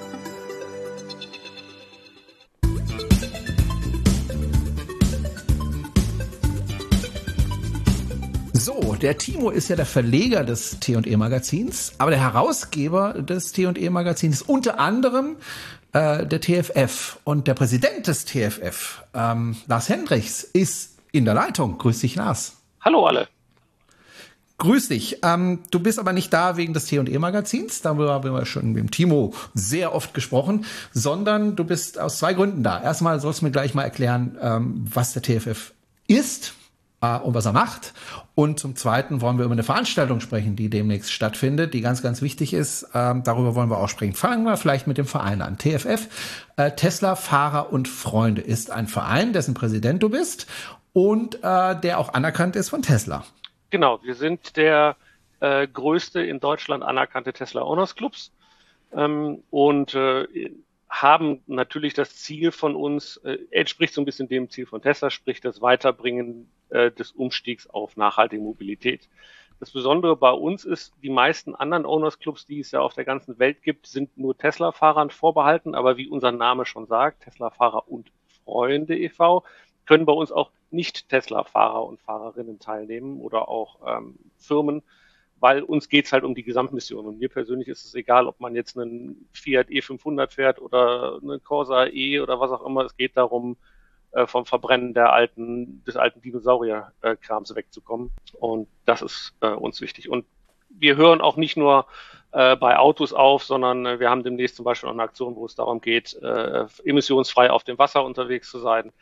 So, der Timo ist ja der Verleger des T&E Magazins, aber der Herausgeber des T&E Magazins ist unter anderem der TFF und der Präsident des TFF, Lars Hendrichs, ist in der Leitung. Grüß dich, Lars. Hallo alle. Grüß dich. Du bist aber nicht da wegen des T&E Magazins, darüber haben wir schon mit dem Timo sehr oft gesprochen, sondern du bist aus zwei Gründen da. Erstmal sollst du mir gleich mal erklären, was der TFF ist und was er macht. Und zum Zweiten wollen wir über eine Veranstaltung sprechen, die demnächst stattfindet, die ganz, ganz wichtig ist. Darüber wollen wir auch sprechen. Fangen wir vielleicht mit dem Verein an. TFF, Tesla, Fahrer und Freunde, ist ein Verein, dessen Präsident du bist und der auch anerkannt ist von Tesla. Genau, wir sind der größte in Deutschland anerkannte Tesla Owners Clubs und haben natürlich das Ziel von uns, entspricht so ein bisschen dem Ziel von Tesla, sprich das Weiterbringen des Umstiegs auf nachhaltige Mobilität. Das Besondere bei uns ist, die meisten anderen Owners Clubs, die es ja auf der ganzen Welt gibt, sind nur Tesla-Fahrern vorbehalten. Aber wie unser Name schon sagt, Tesla-Fahrer und Freunde e.V., können bei uns auch Nicht-Tesla-Fahrer und Fahrerinnen teilnehmen oder auch Firmen, weil uns geht's halt um die Gesamtmission. Und mir persönlich ist es egal, ob man jetzt einen Fiat E500 fährt oder einen Corsa E oder was auch immer. Es geht darum, vom Verbrennen des alten Dinosaurier-Krams wegzukommen. Und das ist uns wichtig. Und wir hören auch nicht nur bei Autos auf, sondern wir haben demnächst zum Beispiel auch eine Aktion, wo es darum geht, emissionsfrei auf dem Wasser unterwegs zu sein.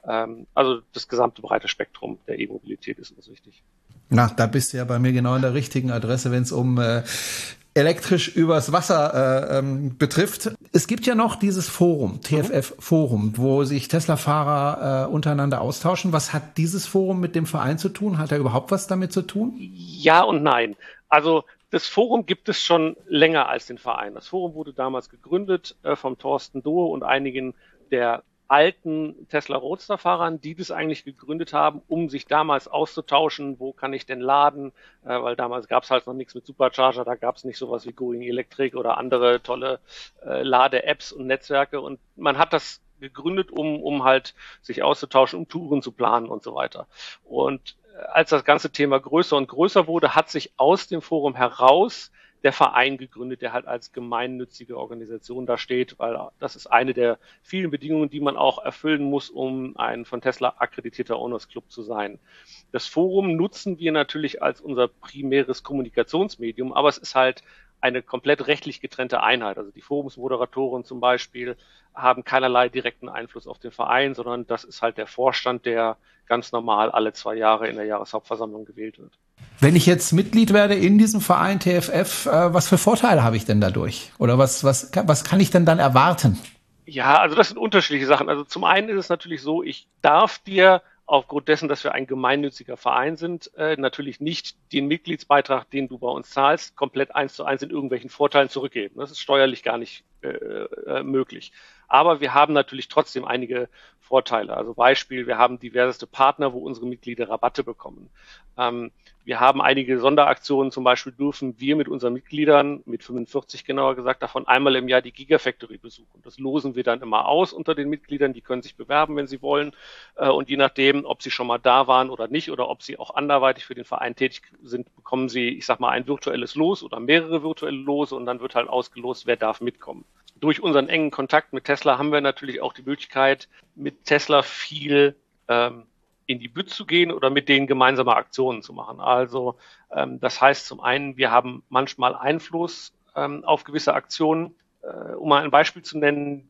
Also das gesamte breite Spektrum der E-Mobilität ist uns wichtig. Na, da bist du ja bei mir genau an der richtigen Adresse, wenn es um elektrisch übers Wasser betrifft. Es gibt ja noch dieses Forum, TFF-Forum, wo sich Tesla-Fahrer untereinander austauschen. Was hat dieses Forum mit dem Verein zu tun? Hat er überhaupt was damit zu tun? Ja und nein. Also das Forum gibt es schon länger als den Verein. Das Forum wurde damals gegründet vom Thorsten Dohe und einigen der alten Tesla-Roadster-Fahrern, die das eigentlich gegründet haben, um sich damals auszutauschen, wo kann ich denn laden, weil damals gab es halt noch nichts mit Supercharger, da gab es nicht sowas wie Going Electric oder andere tolle Lade-Apps und Netzwerke und man hat das gegründet, um halt sich auszutauschen, um Touren zu planen und so weiter. Und als das ganze Thema größer und größer wurde, hat sich aus dem Forum heraus der Verein gegründet, der halt als gemeinnützige Organisation da steht, weil das ist eine der vielen Bedingungen, die man auch erfüllen muss, um ein von Tesla akkreditierter Owners Club zu sein. Das Forum nutzen wir natürlich als unser primäres Kommunikationsmedium, aber es ist halt eine komplett rechtlich getrennte Einheit. Also die Forumsmoderatoren zum Beispiel haben keinerlei direkten Einfluss auf den Verein, sondern das ist halt der Vorstand, der ganz normal alle 2 Jahre in der Jahreshauptversammlung gewählt wird. Wenn ich jetzt Mitglied werde in diesem Verein TFF, was für Vorteile habe ich denn dadurch? Oder was kann ich denn dann erwarten? Ja, also das sind unterschiedliche Sachen. Also zum einen ist es natürlich so, ich darf dir aufgrund dessen, dass wir ein gemeinnütziger Verein sind, natürlich nicht den Mitgliedsbeitrag, den du bei uns zahlst, komplett 1:1 in irgendwelchen Vorteilen zurückgeben. Das ist steuerlich gar nicht möglich. Aber wir haben natürlich trotzdem einige Vorteile. Also Beispiel, wir haben diverseste Partner, wo unsere Mitglieder Rabatte bekommen. Wir haben einige Sonderaktionen, zum Beispiel dürfen wir mit unseren Mitgliedern, mit 45 genauer gesagt, davon einmal im Jahr die Gigafactory besuchen. Das losen wir dann immer aus unter den Mitgliedern, die können sich bewerben, wenn sie wollen. Und je nachdem, ob sie schon mal da waren oder nicht, oder ob sie auch anderweitig für den Verein tätig sind, bekommen sie, ich sag mal, ein virtuelles Los oder mehrere virtuelle Lose und dann wird halt ausgelost, wer darf mitkommen. Durch unseren engen Kontakt mit Tesla haben wir natürlich auch die Möglichkeit, mit Tesla viel in die Bütt zu gehen oder mit denen gemeinsame Aktionen zu machen. Also das heißt zum einen, wir haben manchmal Einfluss auf gewisse Aktionen. Um mal ein Beispiel zu nennen,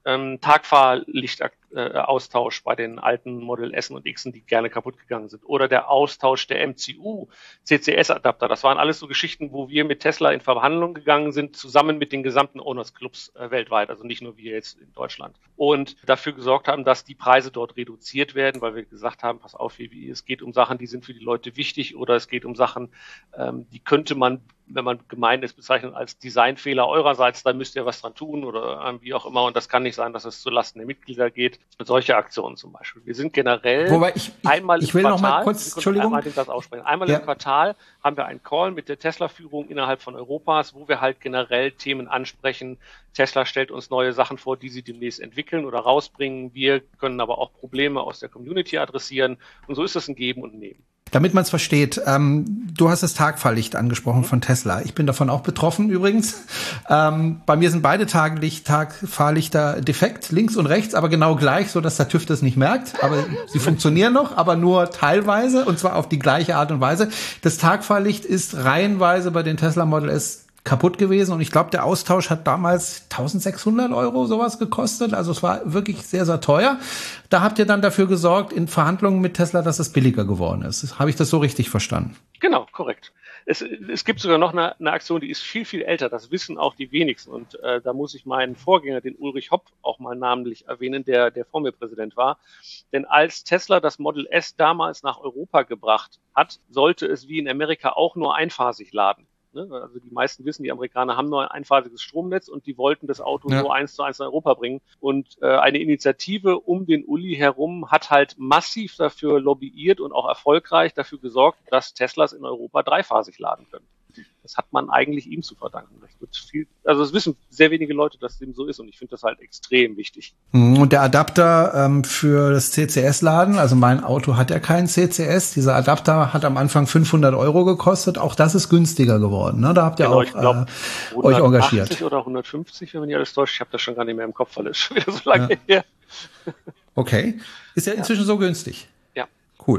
Tagfahrlichtaustausch bei den alten Model S und X, die gerne kaputt gegangen sind. Oder der Austausch der MCU, CCS-Adapter. Das waren alles so Geschichten, wo wir mit Tesla in Verhandlungen gegangen sind, zusammen mit den gesamten Owners Clubs weltweit. Also nicht nur wir jetzt in Deutschland. Und dafür gesorgt haben, dass die Preise dort reduziert werden, weil wir gesagt haben, pass auf, es geht um Sachen, die sind für die Leute wichtig, oder es geht um Sachen, die könnte man, wenn man gemein ist, bezeichnen als Designfehler eurerseits, da müsst ihr was dran tun oder wie auch immer. Und das kann nicht sein, dass es zulasten der Mitglieder geht. Solche Aktionen zum Beispiel. Wir sind generell einmal im Quartal, noch mal kurz, Entschuldigung. Einmal im Quartal haben wir einen Call mit der Tesla-Führung innerhalb von Europas, wo wir halt generell Themen ansprechen. Tesla stellt uns neue Sachen vor, die sie demnächst entwickeln oder rausbringen. Wir können aber auch Probleme aus der Community adressieren. Und so ist es ein Geben und Nehmen. Damit man es versteht, du hast das Tagfahrlicht angesprochen von Tesla. Ich bin davon auch betroffen übrigens. Bei mir sind beide Tagfahrlichter defekt, links und rechts, aber genau gleich, so dass der TÜV das nicht merkt. Aber sie funktionieren noch, aber nur teilweise, und zwar auf die gleiche Art und Weise. Das Tagfahrlicht ist reihenweise bei den Tesla Model S kaputt gewesen und ich glaube, der Austausch hat damals 1.600 € sowas gekostet. Also es war wirklich sehr, sehr teuer. Da habt ihr dann dafür gesorgt in Verhandlungen mit Tesla, dass es billiger geworden ist. Habe ich das so richtig verstanden? Genau, korrekt. Es gibt sogar noch eine Aktion, die ist viel, viel älter. Das wissen auch die wenigsten. Und da muss ich meinen Vorgänger, den Ulrich Hopp, auch mal namentlich erwähnen, der vor mir Präsident war. Denn als Tesla das Model S damals nach Europa gebracht hat, sollte es wie in Amerika auch nur einphasig laden. Ne? Also die meisten wissen, die Amerikaner haben nur ein einphasiges Stromnetz und die wollten das Auto so 1:1 in Europa bringen. Und eine Initiative um den Uli herum hat halt massiv dafür lobbyiert und auch erfolgreich dafür gesorgt, dass Teslas in Europa dreiphasig laden können. Das hat man eigentlich ihm zu verdanken. Das wissen sehr wenige Leute, dass dem so ist, und ich finde das halt extrem wichtig. Und der Adapter für das CCS-Laden, also mein Auto hat ja keinen CCS, dieser Adapter hat am Anfang 500 € gekostet, auch das ist günstiger geworden, ne? Da habt ihr euch engagiert. 180 oder 150, wenn man nicht alles täuscht, ich habe das schon gar nicht mehr im Kopf, weil es schon wieder so lange her. Okay, ist ja inzwischen so günstig. Cool.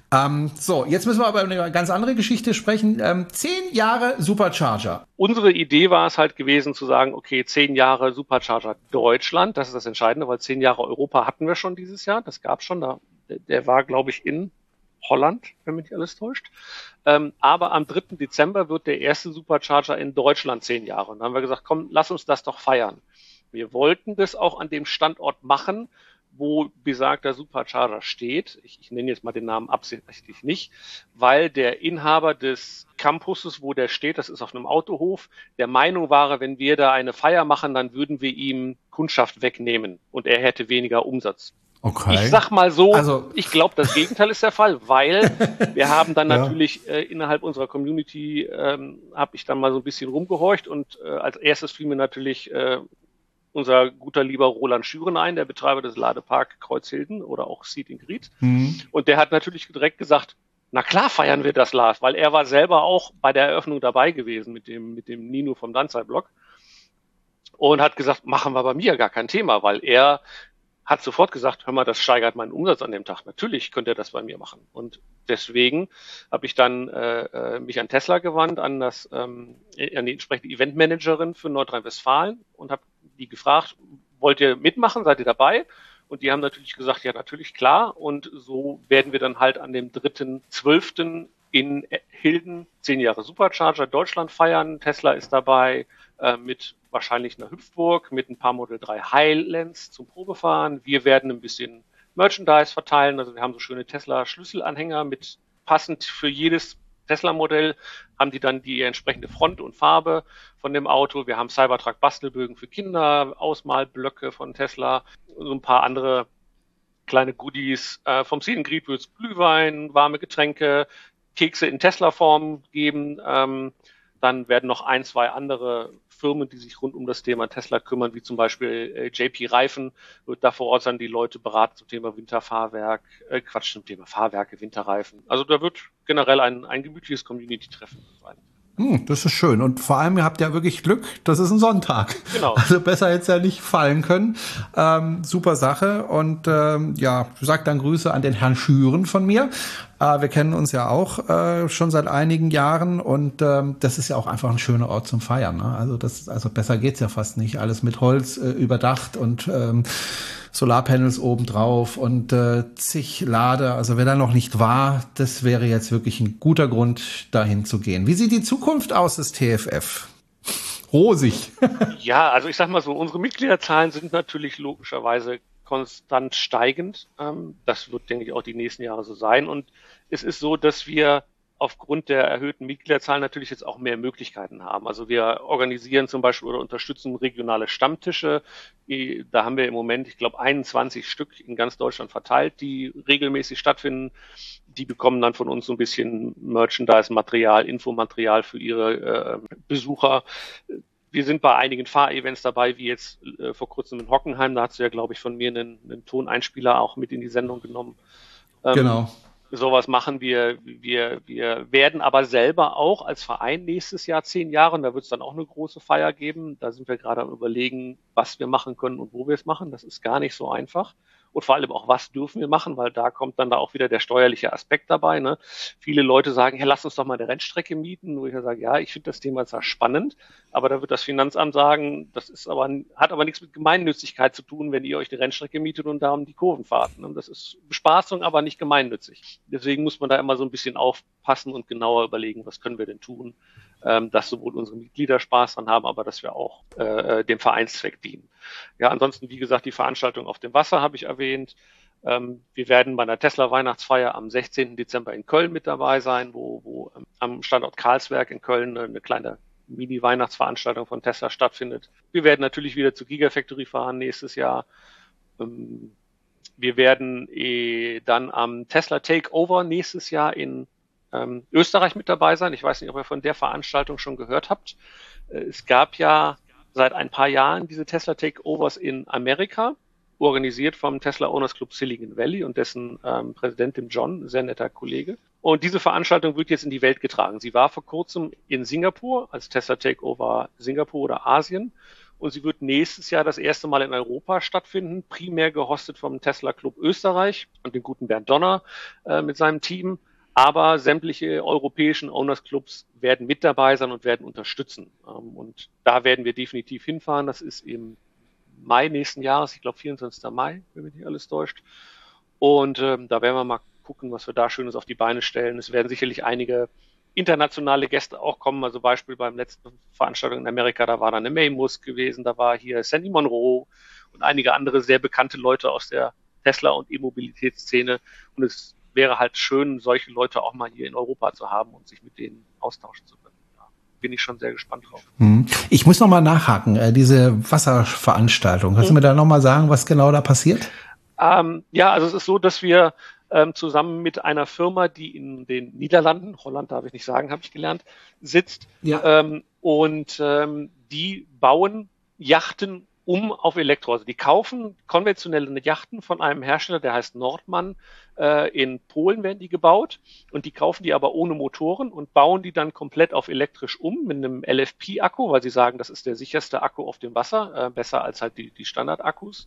So, jetzt müssen wir aber über eine ganz andere Geschichte sprechen. 10 Jahre Supercharger. Unsere Idee war es halt gewesen zu sagen, okay, 10 Jahre Supercharger Deutschland, das ist das Entscheidende, weil 10 Jahre Europa hatten wir schon dieses Jahr, das gab schon, der war, glaube ich, in Holland, wenn mich nicht alles täuscht. Aber am 3. Dezember wird der erste Supercharger in Deutschland 10 Jahre. Und dann haben wir gesagt, komm, lass uns das doch feiern. Wir wollten das auch an dem Standort machen, wo besagter Supercharger steht. Ich nenne jetzt mal den Namen absichtlich nicht, weil der Inhaber des Campuses, wo der steht, das ist auf einem Autohof, der Meinung war, wenn wir da eine Feier machen, dann würden wir ihm Kundschaft wegnehmen und er hätte weniger Umsatz. Okay. Ich sag mal so, ich glaube, das Gegenteil ist der Fall, weil wir haben dann natürlich innerhalb unserer Community, habe ich dann mal so ein bisschen rumgehorcht und als erstes fiel mir natürlich unser guter lieber Roland Schüren ein, der Betreiber des Ladepark Kreuzhilden oder auch Seat in Gried. Und der hat natürlich direkt gesagt, na klar feiern wir das, Lars, weil er war selber auch bei der Eröffnung dabei gewesen mit dem Nino vom Danzai-Blog und hat gesagt, machen wir bei mir gar kein Thema, weil er hat sofort gesagt, hör mal, das steigert meinen Umsatz an dem Tag. Natürlich könnt ihr das bei mir machen. Und deswegen habe ich dann mich an Tesla gewandt, an die entsprechende Eventmanagerin für Nordrhein-Westfalen und habe die gefragt, wollt ihr mitmachen, seid ihr dabei? Und die haben natürlich gesagt, ja, natürlich, klar. Und so werden wir dann halt an dem 3.12. in Hilden 10 Jahre Supercharger Deutschland feiern. Tesla ist dabei mit wahrscheinlich einer Hüpfburg, mit ein paar Model 3 Highlands zum Probefahren. Wir werden ein bisschen Merchandise verteilen. Also wir haben so schöne Tesla-Schlüsselanhänger mit passend für jedes Tesla-Modell haben die dann die entsprechende Front und Farbe von dem Auto. Wir haben Cybertruck-Bastelbögen für Kinder, Ausmalblöcke von Tesla, so ein paar andere kleine Goodies. Vom Seat in Gried wird es Glühwein, warme Getränke, Kekse in Tesla-Form geben. Dann werden noch 1, 2 andere Firmen, die sich rund um das Thema Tesla kümmern, wie zum Beispiel JP Reifen, wird da vor Ort sein, die Leute beraten zum Thema Winterfahrwerk, zum Thema Fahrwerke, Winterreifen. Also da wird generell ein gemütliches Community-Treffen sein. Das ist schön. Und vor allem, ihr habt ja wirklich Glück, das ist ein Sonntag. Genau. Also besser hätte es ja nicht fallen können. Super Sache. Und sagt dann Grüße an den Herrn Schüren von mir. Wir kennen uns ja auch schon seit einigen Jahren und das ist ja auch einfach ein schöner Ort zum Feiern. Ne? Also besser geht's ja fast nicht. Alles mit Holz überdacht und Solarpanels obendrauf und zig Lader. Also wer da noch nicht war, das wäre jetzt wirklich ein guter Grund, dahin zu gehen. Wie sieht die Zukunft aus des TFF? Rosig. Ja, also ich sag mal so, unsere Mitgliederzahlen sind natürlich logischerweise konstant steigend. Das wird, denke ich, auch die nächsten Jahre so sein. Und es ist so, dass wir aufgrund der erhöhten Mitgliederzahlen natürlich jetzt auch mehr Möglichkeiten haben. Also wir organisieren zum Beispiel oder unterstützen regionale Stammtische. Da haben wir im Moment, ich glaube, 21 Stück in ganz Deutschland verteilt, die regelmäßig stattfinden. Die bekommen dann von uns so ein bisschen Merchandise-Material, Infomaterial für ihre Besucher. Wir sind bei einigen Fahrevents dabei, wie jetzt vor kurzem in Hockenheim. Da hast du ja, glaube ich, von mir einen Toneinspieler auch mit in die Sendung genommen. Genau. Sowas machen wir. Wir werden aber selber auch als Verein nächstes Jahr 10 Jahre, und da wird es dann auch eine große Feier geben. Da sind wir gerade am Überlegen, was wir machen können und wo wir es machen. Das ist gar nicht so einfach. Und vor allem auch, was dürfen wir machen, weil da kommt dann da auch wieder der steuerliche Aspekt dabei. Ne? Viele Leute sagen, hey, lass uns doch mal eine Rennstrecke mieten. Wo ich ja sage, ja, ich finde das Thema zwar spannend, aber da wird das Finanzamt sagen, hat aber nichts mit Gemeinnützigkeit zu tun, wenn ihr euch eine Rennstrecke mietet und da um die Kurven fahrt. Ne? Das ist Bespaßung, aber nicht gemeinnützig. Deswegen muss man da immer so ein bisschen aufpassen und genauer überlegen, was können wir denn tun, dass sowohl unsere Mitglieder Spaß dran haben, aber dass wir auch dem Vereinszweck dienen. Ja, ansonsten, wie gesagt, die Veranstaltung auf dem Wasser habe ich erwähnt. Wir werden bei einer Tesla-Weihnachtsfeier am 16. Dezember in Köln mit dabei sein, wo am Standort Karlsberg in Köln eine kleine Mini-Weihnachtsveranstaltung von Tesla stattfindet. Wir werden natürlich wieder zur Gigafactory fahren nächstes Jahr. Wir werden dann am Tesla Takeover nächstes Jahr in Österreich mit dabei sein. Ich weiß nicht, ob ihr von der Veranstaltung schon gehört habt. Es gab ja seit ein paar Jahren diese Tesla Takeovers in Amerika, organisiert vom Tesla Owners Club Silicon Valley und dessen Präsident, dem John, sehr netter Kollege. Und diese Veranstaltung wird jetzt in die Welt getragen. Sie war vor kurzem in Singapur als Tesla Takeover Singapur oder Asien. Und sie wird nächstes Jahr das erste Mal in Europa stattfinden, primär gehostet vom Tesla Club Österreich und dem guten Bernd Donner mit seinem Team. Aber sämtliche europäischen Owners Clubs werden mit dabei sein und werden unterstützen. Und da werden wir definitiv hinfahren. Das ist im Mai nächsten Jahres, ich glaube 24. Mai, wenn mich nicht alles täuscht. Und da werden wir mal gucken, was wir da Schönes auf die Beine stellen. Es werden sicherlich einige internationale Gäste auch kommen. Also Beispiel beim letzten Veranstaltung in Amerika, da war dann eine May Musk gewesen, da war hier Sandy Monroe und einige andere sehr bekannte Leute aus der Tesla- und E-Mobilitätsszene. Und es wäre halt schön, solche Leute auch mal hier in Europa zu haben und sich mit denen austauschen zu können. Da bin ich schon sehr gespannt drauf. Ich muss noch mal nachhaken, diese Wasserveranstaltung. Kannst du mir da noch mal sagen, was genau da passiert? Ja, also es ist so, dass wir zusammen mit einer Firma, die in den Niederlanden, Holland darf ich nicht sagen, habe ich gelernt, sitzt. Ja. Die bauen Yachten auf Elektro. Also die kaufen konventionelle Yachten von einem Hersteller, der heißt Nordmann. In Polen werden die gebaut und die kaufen die aber ohne Motoren und bauen die dann komplett auf elektrisch mit einem LFP-Akku, weil sie sagen, das ist der sicherste Akku auf dem Wasser, besser als halt die Standardakkus.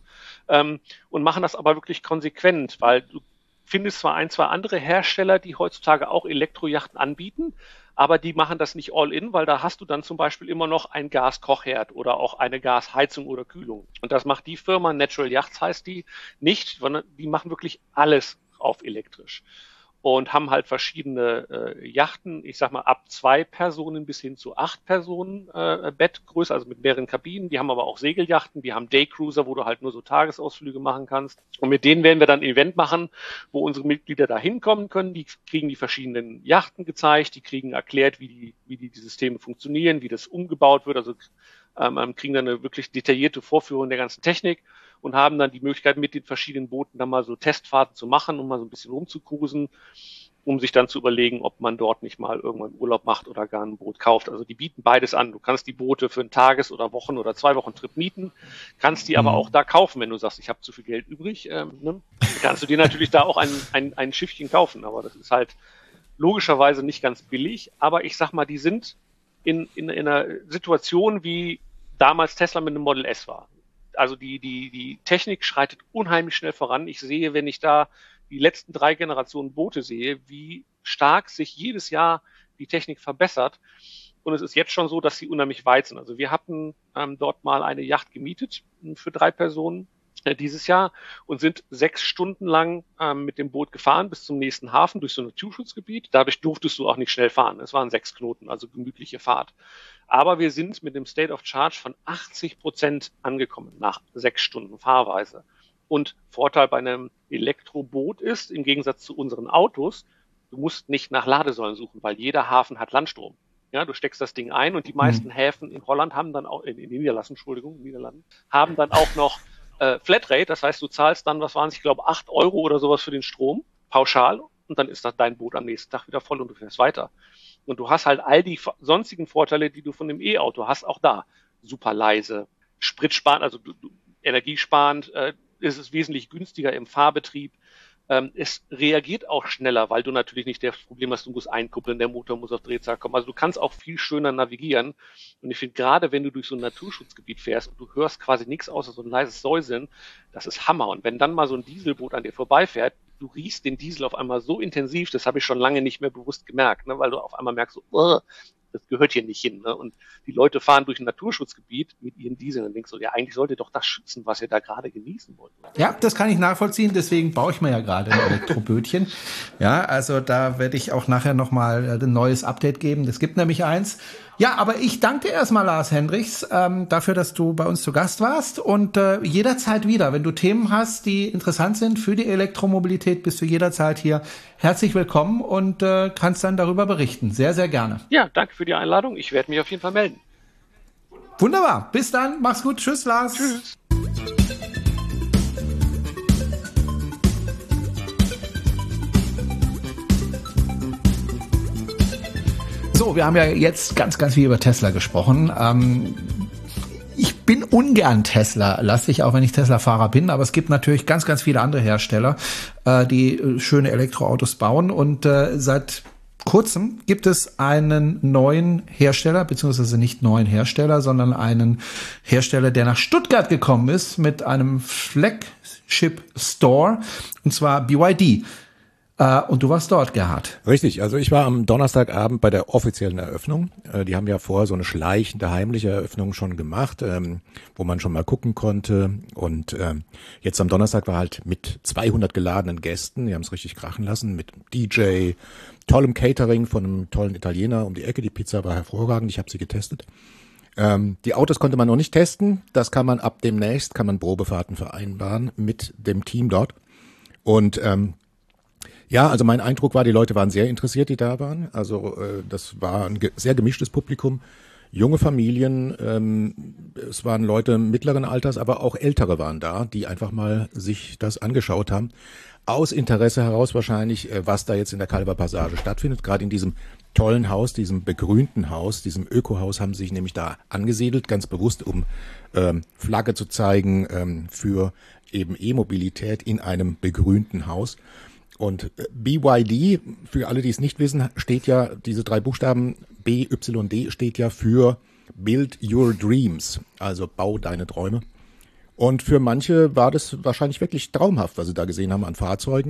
Und machen das aber wirklich konsequent, weil du findest zwar zwei andere Hersteller, die heutzutage auch Elektrojachten anbieten, aber die machen das nicht all in, weil da hast du dann zum Beispiel immer noch ein Gaskochherd oder auch eine Gasheizung oder Kühlung. Und das macht die Firma, Natural Yachts heißt die, nicht, sondern die machen wirklich alles auf elektrisch. Und haben halt verschiedene Yachten, ich sag mal ab 2 Personen bis hin zu 8 Personen Bettgröße, also mit mehreren Kabinen. Die haben aber auch Segelyachten, die haben Daycruiser, wo du halt nur so Tagesausflüge machen kannst. Und mit denen werden wir dann ein Event machen, wo unsere Mitglieder da hinkommen können. Die kriegen die verschiedenen Yachten gezeigt, die kriegen erklärt, wie die Systeme funktionieren, wie das umgebaut wird. Also kriegen dann eine wirklich detaillierte Vorführung der ganzen Technik und haben dann die Möglichkeit, mit den verschiedenen Booten dann mal so Testfahrten zu machen, um mal so ein bisschen rumzucruisen, um sich dann zu überlegen, ob man dort nicht mal irgendwann Urlaub macht oder gar ein Boot kauft. Also die bieten beides an. Du kannst die Boote für einen Tages- oder Wochen- oder 2 Wochen Trip mieten, kannst die aber auch da kaufen, wenn du sagst, ich habe zu viel Geld übrig. Kannst du dir natürlich da auch ein Schiffchen kaufen, aber das ist halt logischerweise nicht ganz billig. Aber ich sag mal, die sind in einer Situation, wie damals Tesla mit einem Model S war. Also die Technik schreitet unheimlich schnell voran. Ich sehe, wenn ich da die letzten 3 Generationen Boote sehe, wie stark sich jedes Jahr die Technik verbessert. Und es ist jetzt schon so, dass sie unheimlich weit sind. Also wir hatten dort mal eine Yacht gemietet für 3 Personen dieses Jahr und sind 6 Stunden lang mit dem Boot gefahren bis zum nächsten Hafen durch so ein Naturschutzgebiet. Dadurch durftest du auch nicht schnell fahren. Es waren 6 Knoten, also gemütliche Fahrt. Aber wir sind mit dem State of Charge von 80% angekommen nach 6 Stunden Fahrweise. Und Vorteil bei einem Elektroboot ist, im Gegensatz zu unseren Autos, du musst nicht nach Ladesäulen suchen, weil jeder Hafen hat Landstrom. Ja, du steckst das Ding ein und die meisten Häfen in Holland haben dann auch, in den Niederlanden, haben dann auch noch Flatrate. Das heißt, du zahlst dann, was waren es, ich glaube 8 € oder sowas für den Strom, pauschal. Und dann ist das dein Boot am nächsten Tag wieder voll und du fährst weiter. Und du hast halt all die sonstigen Vorteile, die du von dem E-Auto hast, auch da. Super leise, spritsparend, also energiesparend, ist es wesentlich günstiger im Fahrbetrieb. Es reagiert auch schneller, weil du natürlich nicht das Problem hast, du musst einkuppeln, der Motor muss auf Drehzahl kommen. Also du kannst auch viel schöner navigieren. Und ich finde, gerade wenn du durch so ein Naturschutzgebiet fährst und du hörst quasi nichts außer so ein leises Säuseln, das ist Hammer. Und wenn dann mal so ein Dieselboot an dir vorbeifährt, du riechst den Diesel auf einmal so intensiv, das habe ich schon lange nicht mehr bewusst gemerkt, ne? Weil du auf einmal merkst, so, das gehört hier nicht hin. Ne? Und die Leute fahren durch ein Naturschutzgebiet mit ihren Dieseln und denkst so, ja, eigentlich sollt ihr doch das schützen, was ihr da gerade genießen wollt. Ja, das kann ich nachvollziehen, deswegen baue ich mir ja gerade ein Elektrobötchen. Ja, also da werde ich auch nachher nochmal ein neues Update geben. Es gibt nämlich eins Ja, aber ich danke erstmal Lars Hendrichs dafür, dass du bei uns zu Gast warst und jederzeit wieder, wenn du Themen hast, die interessant sind für die Elektromobilität, bist du jederzeit hier herzlich willkommen und kannst dann darüber berichten. Sehr, sehr gerne. Ja, danke für die Einladung. Ich werde mich auf jeden Fall melden. Wunderbar. Bis dann. Mach's gut. Tschüss, Lars. Tschüss. So, wir haben ja jetzt ganz, ganz viel über Tesla gesprochen. Ich bin ungern Tesla-lastig, auch wenn ich Tesla-Fahrer bin, aber es gibt natürlich ganz, ganz viele andere Hersteller, die schöne Elektroautos bauen und seit kurzem gibt es einen neuen Hersteller, beziehungsweise nicht neuen Hersteller, sondern einen Hersteller, der nach Stuttgart gekommen ist mit einem Flagship Store, und zwar BYD. Und du warst dort, Gerhard. Richtig, also ich war am Donnerstagabend bei der offiziellen Eröffnung. Die haben ja vorher so eine schleichende, heimliche Eröffnung schon gemacht, wo man schon mal gucken konnte. Und jetzt am Donnerstag war halt mit 200 geladenen Gästen, die haben es richtig krachen lassen, mit DJ, tollem Catering von einem tollen Italiener um die Ecke. Die Pizza war hervorragend, ich habe sie getestet. Die Autos konnte man noch nicht testen, das kann man ab demnächst, kann man Probefahrten vereinbaren mit dem Team dort. Und ja, also mein Eindruck war, die Leute waren sehr interessiert, die da waren. Also das war ein sehr gemischtes Publikum. Junge Familien, es waren Leute mittleren Alters, aber auch Ältere waren da, die einfach mal sich das angeschaut haben. Aus Interesse heraus wahrscheinlich, was da jetzt in der Calver Passage stattfindet. Gerade in diesem tollen Haus, diesem begrünten Haus, diesem Ökohaus haben sie sich nämlich da angesiedelt, ganz bewusst, um Flagge zu zeigen für eben E-Mobilität in einem begrünten Haus. Und BYD, für alle, die es nicht wissen, steht ja, diese 3 Buchstaben BYD steht ja für Build Your Dreams, also bau deine Träume. Und für manche war das wahrscheinlich wirklich traumhaft, was sie da gesehen haben an Fahrzeugen,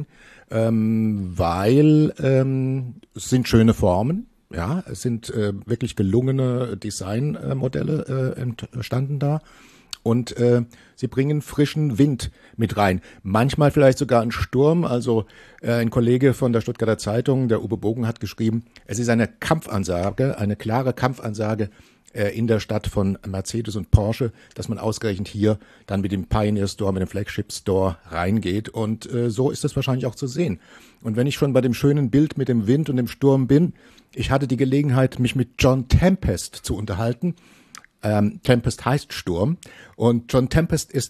weil es sind schöne Formen, ja, es sind wirklich gelungene Designmodelle entstanden da. Und sie bringen frischen Wind mit rein. Manchmal vielleicht sogar ein Sturm. Also ein Kollege von der Stuttgarter Zeitung, der Uwe Bogen, hat geschrieben, es ist eine Kampfansage, eine klare Kampfansage in der Stadt von Mercedes und Porsche, dass man ausgerechnet hier dann mit dem Pioneer Store, mit dem Flagship Store reingeht. Und so ist das wahrscheinlich auch zu sehen. Und wenn ich schon bei dem schönen Bild mit dem Wind und dem Sturm bin, ich hatte die Gelegenheit, mich mit John Tempest zu unterhalten. Tempest heißt Sturm und John Tempest ist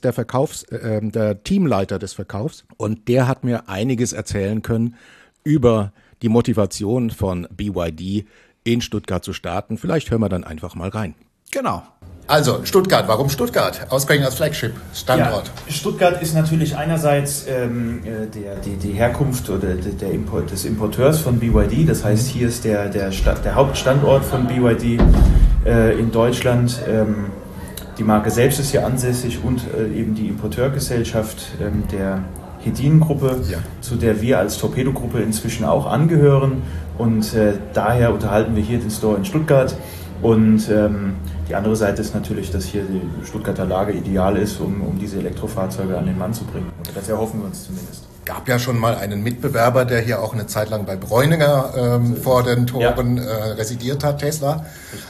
der Teamleiter des Verkaufs und der hat mir einiges erzählen können über die Motivation von BYD in Stuttgart zu starten. Vielleicht hören wir dann einfach mal rein. Genau. Also Stuttgart, warum Stuttgart? Ausgerechnet als Flagship-Standort. Ja, Stuttgart ist natürlich einerseits die Herkunft oder des Importeurs von BYD. Das heißt, hier ist der Hauptstandort von BYD in Deutschland. Die Marke selbst ist hier ansässig und eben die Importeurgesellschaft der Hedin-Gruppe, ja, zu der wir als Torpedo-Gruppe inzwischen auch angehören. Und daher unterhalten wir hier den Store in Stuttgart. Und die andere Seite ist natürlich, dass hier die Stuttgarter Lage ideal ist, um diese Elektrofahrzeuge an den Mann zu bringen. Und das erhoffen wir uns zumindest. Gab ja schon mal einen Mitbewerber, der hier auch eine Zeit lang bei Bräuninger vor den Toren residiert hat, Tesla.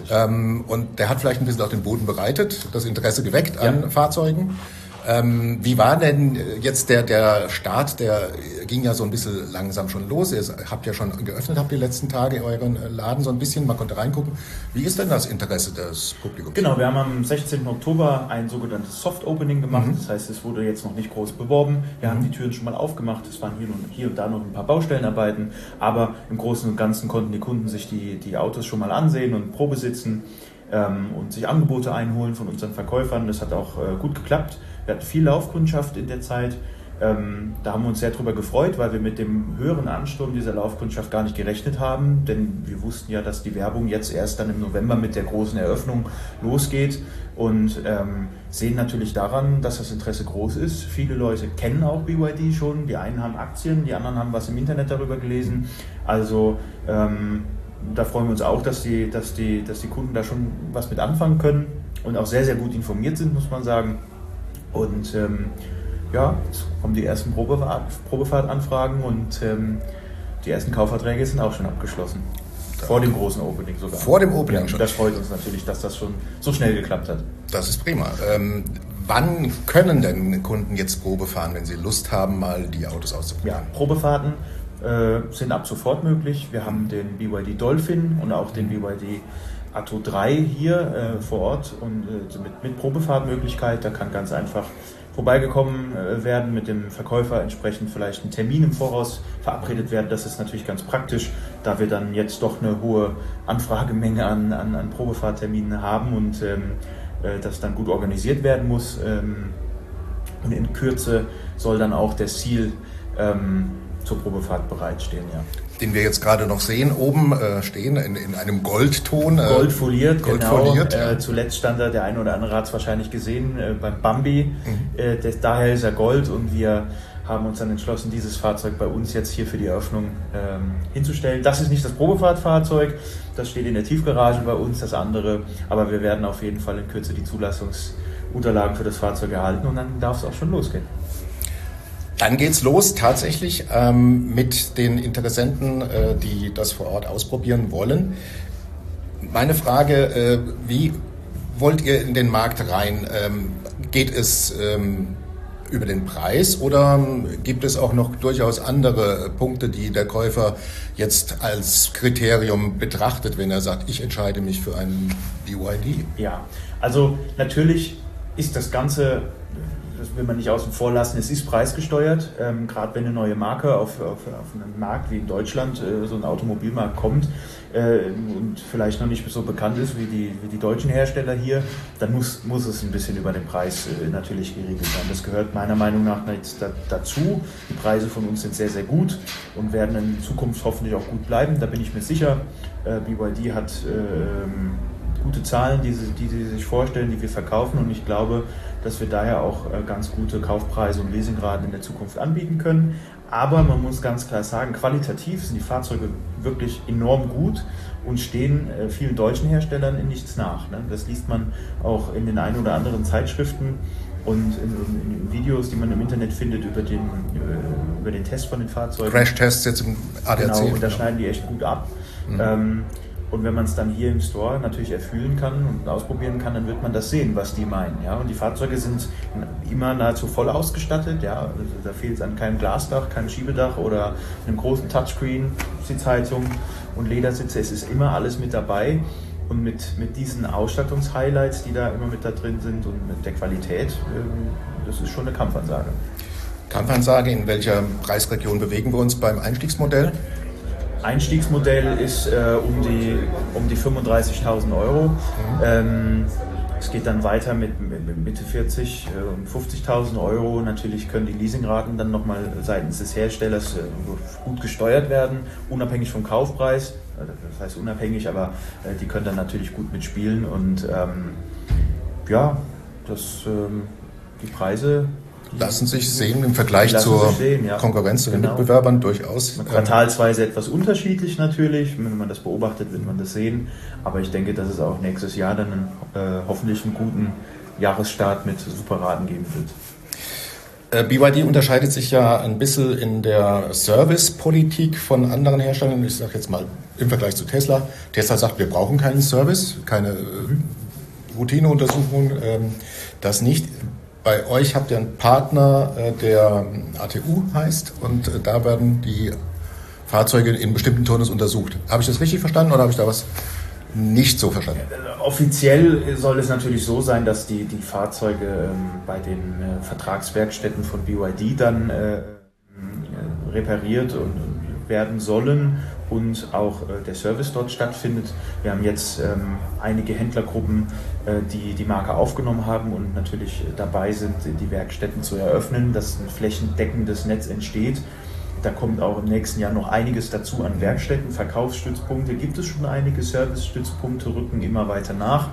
Und der hat vielleicht ein bisschen auch den Boden bereitet, das Interesse geweckt an Fahrzeugen. Wie war denn jetzt der Start? Der ging ja so ein bisschen langsam schon los. Ihr habt ja schon geöffnet, habt die letzten Tage euren Laden so ein bisschen, man konnte reingucken. Wie ist denn das Interesse des Publikums? Genau, wir haben am 16. Oktober ein sogenanntes Soft-Opening gemacht. Das heißt, es wurde jetzt noch nicht groß beworben. Wir haben die Türen schon mal aufgemacht. Es waren hier und da noch ein paar Baustellenarbeiten. Aber im Großen und Ganzen konnten die Kunden sich die Autos schon mal ansehen und Probe sitzen und sich Angebote einholen von unseren Verkäufern. Das hat auch gut geklappt. Wir hatten viel Laufkundschaft in der Zeit. Da haben wir uns sehr drüber gefreut, weil wir mit dem höheren Ansturm dieser Laufkundschaft gar nicht gerechnet haben. Denn wir wussten ja, dass die Werbung jetzt erst dann im November mit der großen Eröffnung losgeht. Und sehen natürlich daran, dass das Interesse groß ist. Viele Leute kennen auch BYD schon. Die einen haben Aktien, die anderen haben was im Internet darüber gelesen. Also da freuen wir uns auch, dass die Kunden da schon was mit anfangen können und auch sehr, sehr gut informiert sind, muss man sagen. Und jetzt kommen die ersten Probefahrtanfragen und die ersten Kaufverträge sind auch schon abgeschlossen. Da Vor dem großen Opening sogar. Vor dem Opening ja, schon. Das freut uns natürlich, dass das schon so schnell geklappt hat. Das ist prima. Wann können denn Kunden jetzt Probe fahren, wenn sie Lust haben, mal die Autos auszuprobieren? Ja, Probefahrten sind ab sofort möglich. Wir haben den BYD Dolphin und auch den BYD Atto 3 hier vor Ort und mit Probefahrtmöglichkeit. Da kann ganz einfach vorbeigekommen werden, mit dem Verkäufer entsprechend vielleicht ein Termin im Voraus verabredet werden. Das ist natürlich ganz praktisch, da wir dann jetzt doch eine hohe Anfragemenge an Probefahrtterminen haben und das dann gut organisiert werden muss. Und in Kürze soll dann auch der Seal zur Probefahrt bereitstehen, ja. Den wir jetzt gerade noch sehen, oben stehen in einem Goldton. Goldfoliert, genau. Ja. Zuletzt stand da, der eine oder andere hat es wahrscheinlich gesehen, beim Bambi. Daher ist er Gold und wir haben uns dann entschlossen, dieses Fahrzeug bei uns jetzt hier für die Eröffnung hinzustellen. Das ist nicht das Probefahrtfahrzeug, das steht in der Tiefgarage bei uns, das andere. Aber wir werden auf jeden Fall in Kürze die Zulassungsunterlagen für das Fahrzeug erhalten und dann darf es auch schon losgehen. Dann geht's los tatsächlich mit den Interessenten, die das vor Ort ausprobieren wollen. Meine Frage, wie wollt ihr in den Markt rein? Geht es über den Preis oder gibt es auch noch durchaus andere Punkte, die der Käufer jetzt als Kriterium betrachtet, wenn er sagt, ich entscheide mich für einen BYD? Ja, also natürlich ist das Ganze, das will man nicht außen vor lassen, es ist preisgesteuert. Gerade wenn eine neue Marke auf einen Markt wie in Deutschland, so ein Automobilmarkt kommt und vielleicht noch nicht so bekannt ist wie die deutschen Hersteller hier, dann muss es ein bisschen über den Preis natürlich geregelt sein. Das gehört meiner Meinung nach jetzt dazu. Die Preise von uns sind sehr, sehr gut und werden in Zukunft hoffentlich auch gut bleiben. Da bin ich mir sicher. BYD hat gute Zahlen, die sie sich vorstellen, die wir verkaufen und ich glaube, dass wir daher auch ganz gute Kaufpreise und Leasingraten in der Zukunft anbieten können. Aber man muss ganz klar sagen, qualitativ sind die Fahrzeuge wirklich enorm gut und stehen vielen deutschen Herstellern in nichts nach. Ne? Das liest man auch in den ein oder anderen Zeitschriften und in Videos, die man im Internet findet über den Test von den Fahrzeugen. Crash-Tests jetzt im ADAC. Genau, und da schneiden die echt gut ab. Mhm. Und wenn man es dann hier im Store natürlich erfüllen kann und ausprobieren kann, dann wird man das sehen, was die meinen. Ja? Und die Fahrzeuge sind immer nahezu voll ausgestattet. Ja? Also da fehlt es an keinem Glasdach, keinem Schiebedach oder einem großen Touchscreen, Sitzheizung und Ledersitze. Es ist immer alles mit dabei. Und mit diesen Ausstattungshighlights, die da immer mit da drin sind und mit der Qualität, das ist schon eine Kampfansage. Kampfansage, in welcher Preisregion bewegen wir uns beim Einstiegsmodell? Einstiegsmodell ist um die 35.000 Euro. Es geht dann weiter mit Mitte 40 und 50.000 Euro. Natürlich können die Leasingraten dann nochmal seitens des Herstellers gut gesteuert werden, unabhängig vom Kaufpreis. Das heißt unabhängig, aber die können dann natürlich gut mitspielen. Und die Preise lassen sich sehen im Vergleich zur Konkurrenz, zu den Mitbewerbern durchaus. Quartalsweise etwas unterschiedlich natürlich. Wenn man das beobachtet, wird man das sehen. Aber ich denke, dass es auch nächstes Jahr dann hoffentlich einen guten Jahresstart mit Superraten geben wird. BYD unterscheidet sich ja ein bisschen in der Servicepolitik von anderen Herstellern. Ich sage jetzt mal im Vergleich zu Tesla. Tesla sagt, wir brauchen keinen Service, keine Routineuntersuchung, das nicht. Bei euch habt ihr einen Partner, der ATU heißt und da werden die Fahrzeuge in bestimmten Turnus untersucht. Habe ich das richtig verstanden oder habe ich da was nicht so verstanden? Offiziell soll es natürlich so sein, dass die Fahrzeuge bei den Vertragswerkstätten von BYD dann repariert und werden sollen und auch der Service dort stattfindet. Wir haben jetzt einige Händlergruppen, die die Marke aufgenommen haben und natürlich dabei sind, die Werkstätten zu eröffnen, dass ein flächendeckendes Netz entsteht. Da kommt auch im nächsten Jahr noch einiges dazu an Werkstätten, Verkaufsstützpunkte. Gibt es schon einige Servicestützpunkte, rücken immer weiter nach.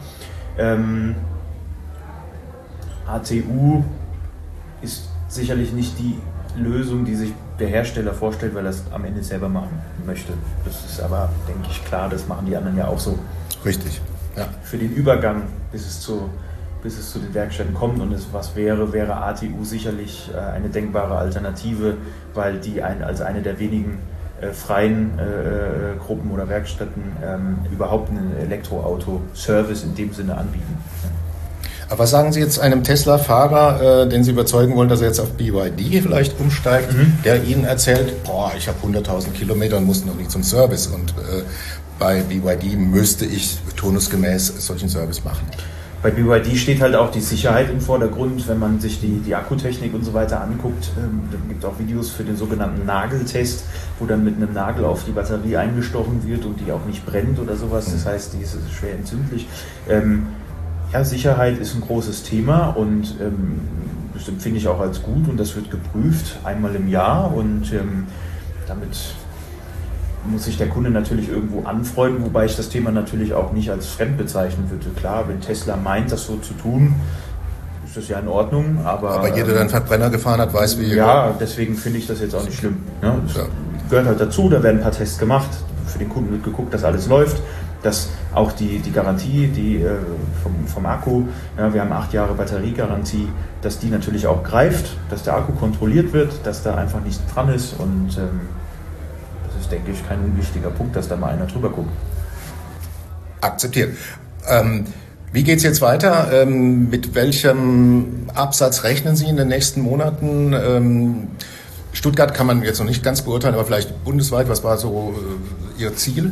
ATU ist sicherlich nicht die Lösung, die sich der Hersteller vorstellt, weil er es am Ende selber machen möchte. Das ist aber, denke ich, klar, das machen die anderen ja auch so. Richtig, ja. Für den Übergang, bis es zu den Werkstätten kommt und es was wäre ATU sicherlich eine denkbare Alternative, weil die als eine der wenigen freien Gruppen oder Werkstätten überhaupt einen Elektroauto-Service in dem Sinne anbieten. Aber was sagen Sie jetzt einem Tesla-Fahrer, den Sie überzeugen wollen, dass er jetzt auf BYD vielleicht umsteigt, der Ihnen erzählt, ich habe 100.000 Kilometer und muss noch nie zum Service und bei BYD müsste ich turnusgemäß solchen Service machen? Bei BYD steht halt auch die Sicherheit im Vordergrund, wenn man sich die Akkutechnik und so weiter anguckt. Dann gibt es auch Videos für den sogenannten Nageltest, wo dann mit einem Nagel auf die Batterie eingestochen wird und die auch nicht brennt oder sowas. Das heißt, die ist schwer entzündlich. Sicherheit ist ein großes Thema und das empfinde ich auch als gut und das wird geprüft einmal im Jahr und damit muss sich der Kunde natürlich irgendwo anfreunden, wobei ich das Thema natürlich auch nicht als fremd bezeichnen würde. Klar, wenn Tesla meint, das so zu tun, ist das ja in Ordnung, aber jeder, der einen Verbrenner gefahren hat, weiß, wie... Ja, deswegen finde ich das jetzt auch nicht schlimm. Ne? Das gehört halt dazu, da werden ein paar Tests gemacht, für den Kunden wird geguckt, dass alles läuft, dass auch die Garantie, die vom Akku, wir haben 8 Jahre Batteriegarantie, dass die natürlich auch greift, dass der Akku kontrolliert wird, dass da einfach nichts dran ist und das ist, denke ich, kein unwichtiger Punkt, dass da mal einer drüber guckt. Akzeptiert. Wie geht es jetzt weiter? Mit welchem Absatz rechnen Sie in den nächsten Monaten? Stuttgart kann man jetzt noch nicht ganz beurteilen, aber vielleicht bundesweit, was war so Ihr Ziel?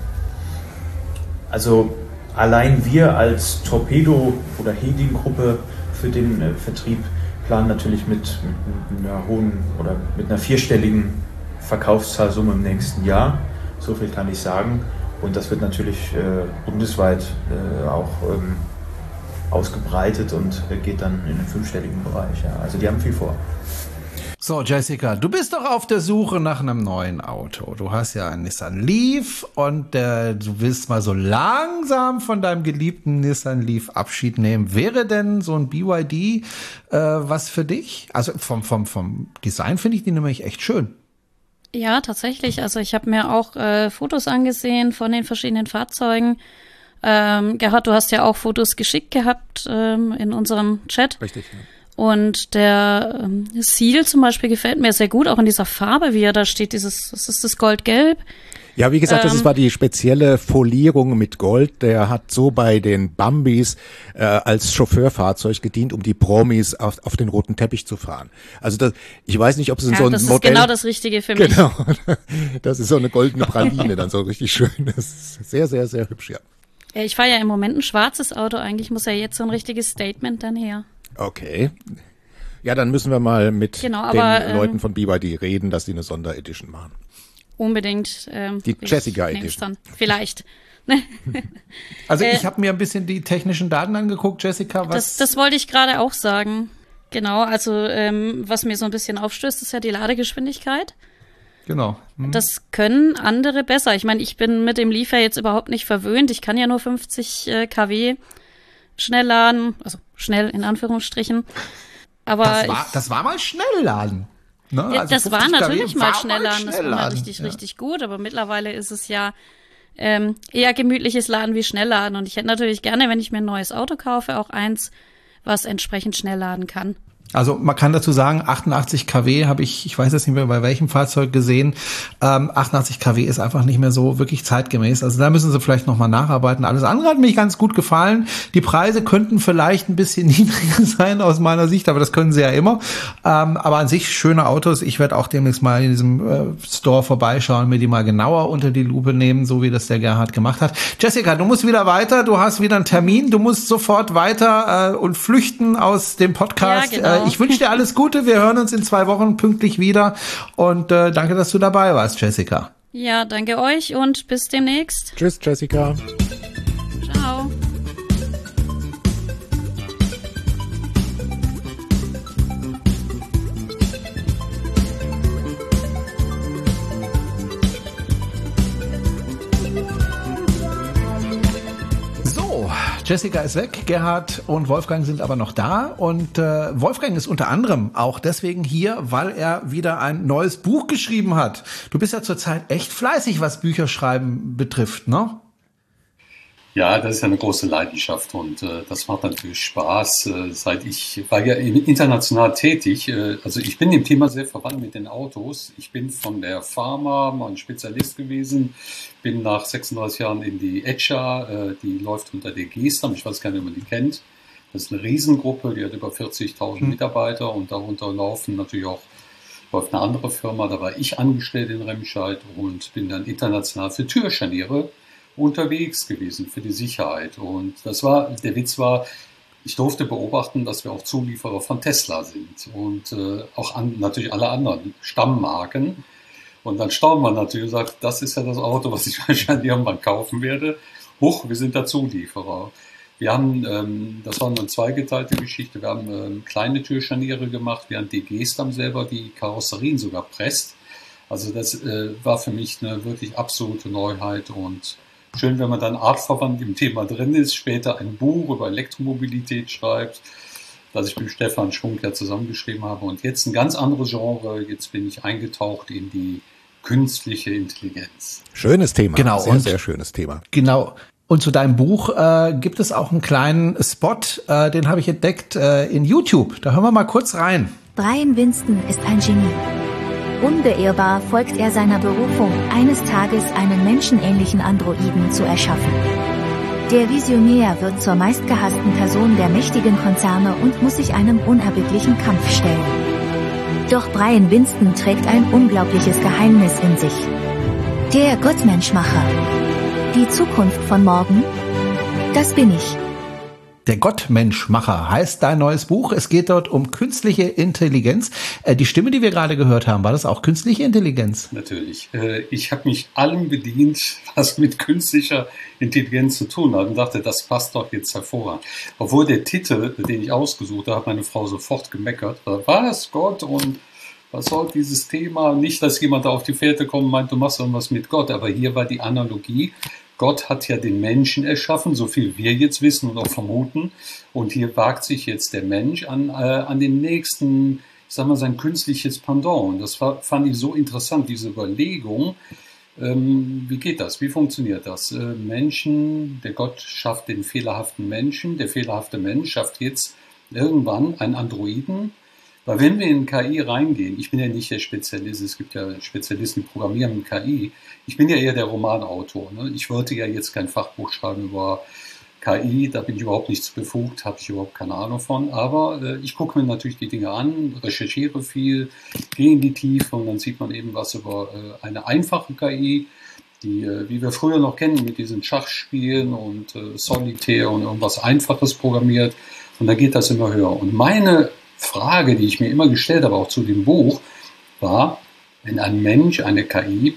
Also allein wir als Torpedo- oder Hedin-Gruppe für den Vertrieb planen natürlich mit einer hohen oder mit einer 4-stelligen Verkaufszahlsumme im nächsten Jahr. So viel kann ich sagen. Und das wird natürlich bundesweit auch ausgebreitet und geht dann in den 5-stelligen Bereich. Ja. Also die haben viel vor. So, Jessica, du bist doch auf der Suche nach einem neuen Auto. Du hast ja einen Nissan Leaf und du willst mal so langsam von deinem geliebten Nissan Leaf Abschied nehmen. Wäre denn so ein BYD was für dich? Also vom Design finde ich die nämlich echt schön. Ja, tatsächlich. Also ich habe mir auch Fotos angesehen von den verschiedenen Fahrzeugen. Gerhard, du hast ja auch Fotos geschickt gehabt in unserem Chat. Richtig, ja. Und der Seal zum Beispiel gefällt mir sehr gut, auch in dieser Farbe, wie er da steht, was ist das Goldgelb? Ja, wie gesagt, das war die spezielle Folierung mit Gold. Der hat so bei den Bambis als Chauffeurfahrzeug gedient, um die Promis auf den roten Teppich zu fahren. Also ich weiß nicht, ob es in so ein das Modell... Das ist genau das Richtige für mich. Genau, das ist so eine goldene Praline, dann so richtig schön. Das ist sehr, sehr, sehr hübsch, ja. Ich fahre ja im Moment ein schwarzes Auto, eigentlich muss ja jetzt so ein richtiges Statement dann her. Okay. Ja, dann müssen wir mal mit den Leuten von BYD reden, dass die eine Sonderedition machen. Unbedingt. Die Jessica Edition. Vielleicht. Also ich habe mir ein bisschen die technischen Daten angeguckt, Jessica. Das wollte ich gerade auch sagen. Genau, also was mir so ein bisschen aufstößt, ist ja die Ladegeschwindigkeit. Genau. Das können andere besser. Ich meine, ich bin mit dem Leaf jetzt überhaupt nicht verwöhnt. Ich kann ja nur 50 kW schnell laden, also schnell in Anführungsstrichen. Aber das war mal Schnellladen. Ne? Ja, also das war natürlich mal Schnellladen. Das war mal richtig gut, aber mittlerweile ist es ja eher gemütliches Laden wie Schnellladen. Und ich hätte natürlich gerne, wenn ich mir ein neues Auto kaufe, auch eins, was entsprechend schnell laden kann. Also man kann dazu sagen, 88 kW habe ich weiß jetzt nicht mehr bei welchem Fahrzeug gesehen, 88 kW ist einfach nicht mehr so wirklich zeitgemäß. Also da müssen sie vielleicht nochmal nacharbeiten. Alles andere hat mir ganz gut gefallen. Die Preise könnten vielleicht ein bisschen niedriger sein aus meiner Sicht, aber das können sie ja immer. Aber an sich schöne Autos. Ich werde auch demnächst mal in diesem Store vorbeischauen, mir die mal genauer unter die Lupe nehmen, so wie das der Gerhard gemacht hat. Jessica, du musst wieder weiter, du hast wieder einen Termin, du musst sofort weiter und flüchten aus dem Podcast. Ja, genau. Ich wünsche dir alles Gute. Wir hören uns in 2 Wochen pünktlich wieder. Und danke, dass du dabei warst, Jessica. Ja, danke euch und bis demnächst. Tschüss, Jessica. Ciao. Jessica ist weg, Gerhard und Wolfgang sind aber noch da und Wolfgang ist unter anderem auch deswegen hier, weil er wieder ein neues Buch geschrieben hat. Du bist ja zurzeit echt fleißig, was Bücherschreiben betrifft, ne? Ja, das ist ja eine große Leidenschaft und das macht natürlich Spaß. Ich war ja international tätig, also ich bin dem Thema sehr verwandt mit den Autos. Ich bin von der Pharma mal ein Spezialist gewesen, bin nach 36 Jahren in die ECHA, die läuft unter der Gestam, ich weiß gar nicht, ob man die kennt. Das ist eine Riesengruppe, die hat über 40.000 Mitarbeiter und darunter läuft eine andere Firma. Da war ich angestellt in Remscheid und bin dann international für Türscharniere unterwegs gewesen für die Sicherheit. Und der Witz war, ich durfte beobachten, dass wir auch Zulieferer von Tesla sind und natürlich alle anderen Stammmarken. Und dann staunt man natürlich und sagt, das ist ja das Auto, was ich wahrscheinlich irgendwann kaufen werde. Wir sind da Zulieferer. Wir haben, das war eine zweigeteilte Geschichte, wir haben kleine Türscharniere gemacht, während die Gestam selber die Karosserien sogar presst. Also das war für mich eine wirklich absolute Neuheit und schön, wenn man dann artverwandt im Thema drin ist, später ein Buch über Elektromobilität schreibt, das ich mit Stefan Schunk ja zusammengeschrieben habe. Und jetzt ein ganz anderes Genre, jetzt bin ich eingetaucht in die künstliche Intelligenz. Schönes Thema, genau, sehr schönes Thema. Genau. Und zu deinem Buch gibt es auch einen kleinen Spot, den habe ich entdeckt in YouTube. Da hören wir mal kurz rein. Brian Winston ist ein Genie. Unbeirrbar folgt er seiner Berufung, eines Tages einen menschenähnlichen Androiden zu erschaffen. Der Visionär wird zur meistgehassten Person der mächtigen Konzerne und muss sich einem unerbittlichen Kampf stellen. Doch Brian Winston trägt ein unglaubliches Geheimnis in sich. Der Gottmenschmacher. Die Zukunft von morgen? Das bin ich. Der Gottmenschmacher heißt dein neues Buch. Es geht dort um künstliche Intelligenz. Die Stimme, die wir gerade gehört haben, war das auch künstliche Intelligenz? Natürlich. Ich habe mich allem bedient, was mit künstlicher Intelligenz zu tun hat und dachte, das passt doch jetzt hervorragend. Obwohl der Titel, den ich ausgesucht habe, hat meine Frau sofort gemeckert. Was, Gott und was soll dieses Thema? Nicht, dass jemand da auf die Fährte kommt und meint, du machst irgendwas mit Gott. Aber hier war die Analogie. Gott hat ja den Menschen erschaffen, so viel wir jetzt wissen und auch vermuten. Und hier wagt sich jetzt der Mensch an den nächsten, ich sag mal, sein künstliches Pendant. Und das fand ich so interessant, diese Überlegung. Wie geht das? Wie funktioniert das? Der Gott schafft den fehlerhaften Menschen. Der fehlerhafte Mensch schafft jetzt irgendwann einen Androiden. Weil wenn wir in KI reingehen, ich bin ja nicht der Spezialist, es gibt ja Spezialisten, die programmieren mit KI. Ich bin ja eher der Romanautor. Ne? Ich wollte ja jetzt kein Fachbuch schreiben über KI, da bin ich überhaupt nicht befugt, habe ich überhaupt keine Ahnung von. Aber ich gucke mir natürlich die Dinge an, recherchiere viel, gehe in die Tiefe und dann sieht man eben was über eine einfache KI, die, wie wir früher noch kennen, mit diesen Schachspielen und Solitär und irgendwas Einfaches programmiert. Und da geht das immer höher. Und meine Frage, die ich mir immer gestellt habe, auch zu dem Buch, war, wenn ein Mensch eine KI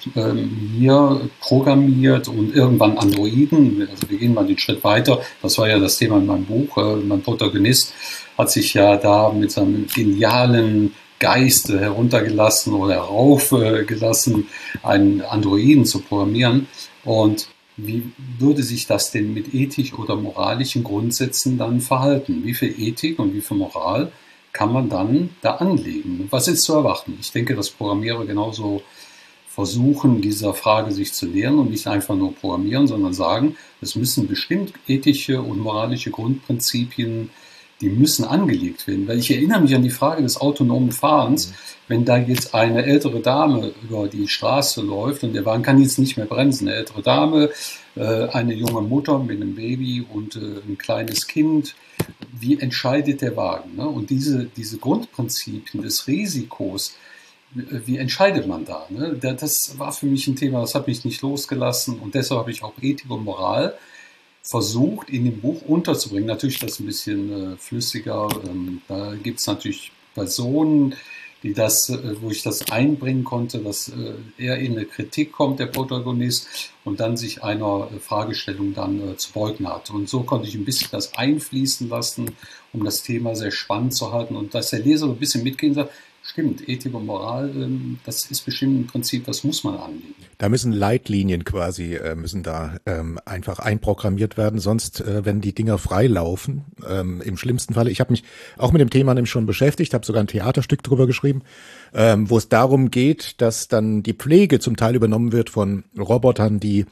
hier programmiert und irgendwann Androiden, also wir gehen mal den Schritt weiter, das war ja das Thema in meinem Buch, mein Protagonist hat sich ja da mit seinem genialen Geist heruntergelassen oder heraufgelassen, einen Androiden zu programmieren. Und wie würde sich das denn mit ethisch oder moralischen Grundsätzen dann verhalten? Wie viel Ethik und wie viel Moral kann man dann da anlegen? Was ist zu erwarten? Ich denke, dass Programmierer genauso versuchen, dieser Frage sich zu nähern und nicht einfach nur programmieren, sondern sagen, es müssen bestimmt ethische und moralische Grundprinzipien, die müssen angelegt werden. Weil ich erinnere mich an die Frage des autonomen Fahrens, wenn da jetzt eine ältere Dame über die Straße läuft und der Wagen kann jetzt nicht mehr bremsen, eine ältere Dame, eine junge Mutter mit einem Baby und ein kleines Kind, wie entscheidet der Wagen? Ne? Und diese Grundprinzipien des Risikos, wie entscheidet man da? Ne? Das war für mich ein Thema, das hat mich nicht losgelassen und deshalb habe ich auch Ethik und Moral versucht in dem Buch unterzubringen. Natürlich das ein bisschen flüssiger. Da gibt es natürlich Personen, die wo ich das einbringen konnte, dass er in eine Kritik kommt, der Protagonist, und dann sich einer Fragestellung dann zu beugen hat. Und so konnte ich ein bisschen das einfließen lassen, um das Thema sehr spannend zu halten und dass der Leser ein bisschen mitgehen sagt, stimmt, Ethik und Moral, das ist bestimmt ein Prinzip, das muss man anlegen. Da müssen Leitlinien quasi, müssen da einfach einprogrammiert werden, sonst, wenn die Dinger frei laufen, im schlimmsten Falle, ich habe mich auch mit dem Thema nämlich schon beschäftigt, habe sogar ein Theaterstück drüber geschrieben, wo es darum geht, dass dann die Pflege zum Teil übernommen wird von Robotern, die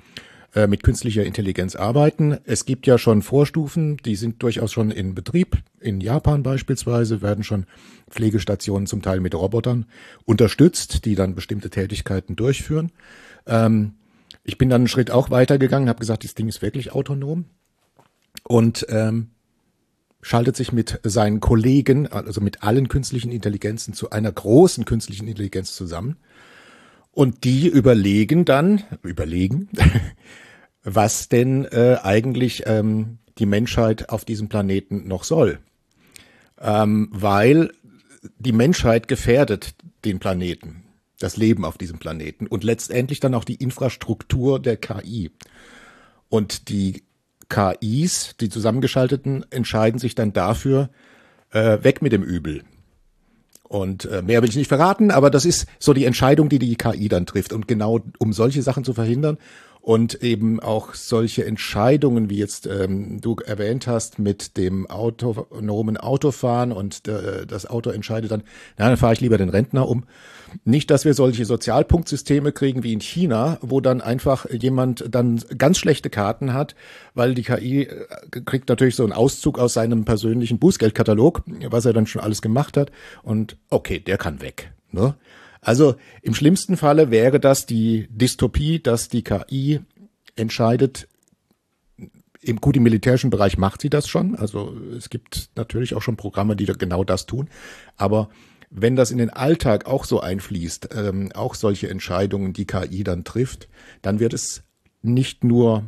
mit künstlicher Intelligenz arbeiten. Es gibt ja schon Vorstufen, die sind durchaus schon in Betrieb. In Japan beispielsweise werden schon Pflegestationen zum Teil mit Robotern unterstützt, die dann bestimmte Tätigkeiten durchführen. Ich bin dann einen Schritt auch weitergegangen, habe gesagt, das Ding ist wirklich autonom und schaltet sich mit seinen Kollegen, also mit allen künstlichen Intelligenzen zu einer großen künstlichen Intelligenz zusammen. Und die überlegen, was denn eigentlich die Menschheit auf diesem Planeten noch soll. Weil die Menschheit gefährdet den Planeten, das Leben auf diesem Planeten und letztendlich dann auch die Infrastruktur der KI. Und die KIs, die zusammengeschalteten, entscheiden sich dann dafür, weg mit dem Übel. Und mehr will ich nicht verraten, aber das ist so die Entscheidung, die KI dann trifft. Und genau um solche Sachen zu verhindern und eben auch solche Entscheidungen, wie jetzt du erwähnt hast, mit dem autonomen Autofahren und das Auto entscheidet dann fahre ich lieber den Rentner um. Nicht, dass wir solche Sozialpunktsysteme kriegen wie in China, wo dann einfach jemand dann ganz schlechte Karten hat, weil die KI kriegt natürlich so einen Auszug aus seinem persönlichen Bußgeldkatalog, was er dann schon alles gemacht hat und okay, der kann weg, ne? Also im schlimmsten Falle wäre das die Dystopie, dass die KI entscheidet. Im militärischen Bereich macht sie das schon. Also es gibt natürlich auch schon Programme, die genau das tun. Aber wenn das in den Alltag auch so einfließt, auch solche Entscheidungen, die KI dann trifft, dann wird es nicht nur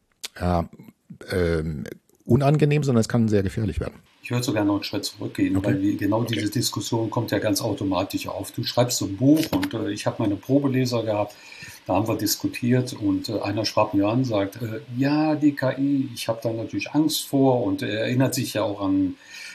unangenehm, sondern es kann sehr gefährlich werden. Ich würde sogar noch einen Schritt zurückgehen, weil genau diese Diskussion kommt ja ganz automatisch auf. Du schreibst so ein Buch und ich habe meine Probeleser gehabt, da haben wir diskutiert und einer sprach mir an und sagt, ja, die KI, ich habe da natürlich Angst vor und er erinnert sich ja auch an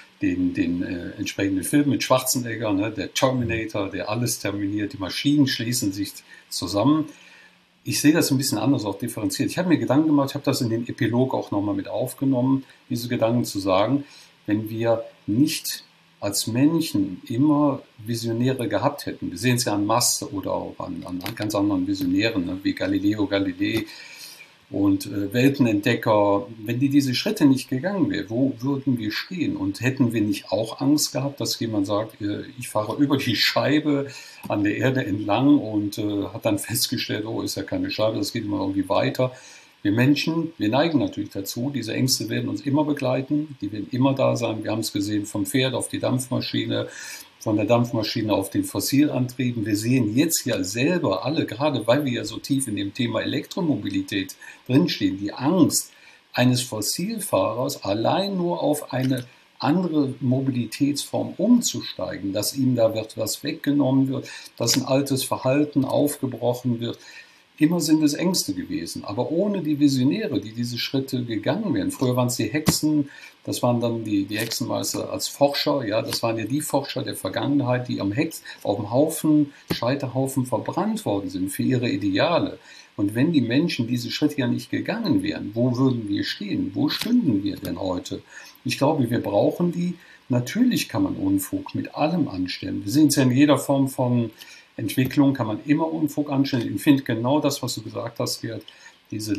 den entsprechenden Film mit Schwarzenegger, ne, der Terminator, der alles terminiert, die Maschinen schließen sich zusammen. Ich sehe das ein bisschen anders, auch differenziert. Ich habe mir Gedanken gemacht, ich habe das in den Epilog auch nochmal mit aufgenommen, diese Gedanken zu sagen, wenn wir nicht als Menschen immer Visionäre gehabt hätten, wir sehen es ja an Mars oder auch an ganz anderen Visionären, ne, wie Galileo Galilei und Weltenentdecker, wenn diese Schritte nicht gegangen wären, wo würden wir stehen? Und hätten wir nicht auch Angst gehabt, dass jemand sagt, ich fahre über die Scheibe an der Erde entlang und hat dann festgestellt, oh, ist ja keine Scheibe, das geht immer irgendwie weiter. Wir Menschen, wir neigen natürlich dazu, diese Ängste werden uns immer begleiten, die werden immer da sein. Wir haben es gesehen, vom Pferd auf die Dampfmaschine, von der Dampfmaschine auf den Fossilantrieben. Wir sehen jetzt ja selber alle, gerade weil wir ja so tief in dem Thema Elektromobilität drinstehen, die Angst eines Fossilfahrers allein nur auf eine andere Mobilitätsform umzusteigen, dass ihm da was weggenommen wird, dass ein altes Verhalten aufgebrochen wird. Immer sind es Ängste gewesen, aber ohne die Visionäre, die diese Schritte gegangen wären. Früher waren es die Hexen, das waren dann die Hexenmeister als Forscher, ja, das waren ja die Forscher der Vergangenheit, die auf dem Scheiterhaufen verbrannt worden sind für ihre Ideale. Und wenn die Menschen diese Schritte ja nicht gegangen wären, wo würden wir stehen? Wo stünden wir denn heute? Ich glaube, wir brauchen die. Natürlich kann man Unfug mit allem anstellen. Wir sehen es ja in jeder Form von Entwicklung, kann man immer Unfug anstellen. Ich finde genau das, was du gesagt hast, Gerd, diese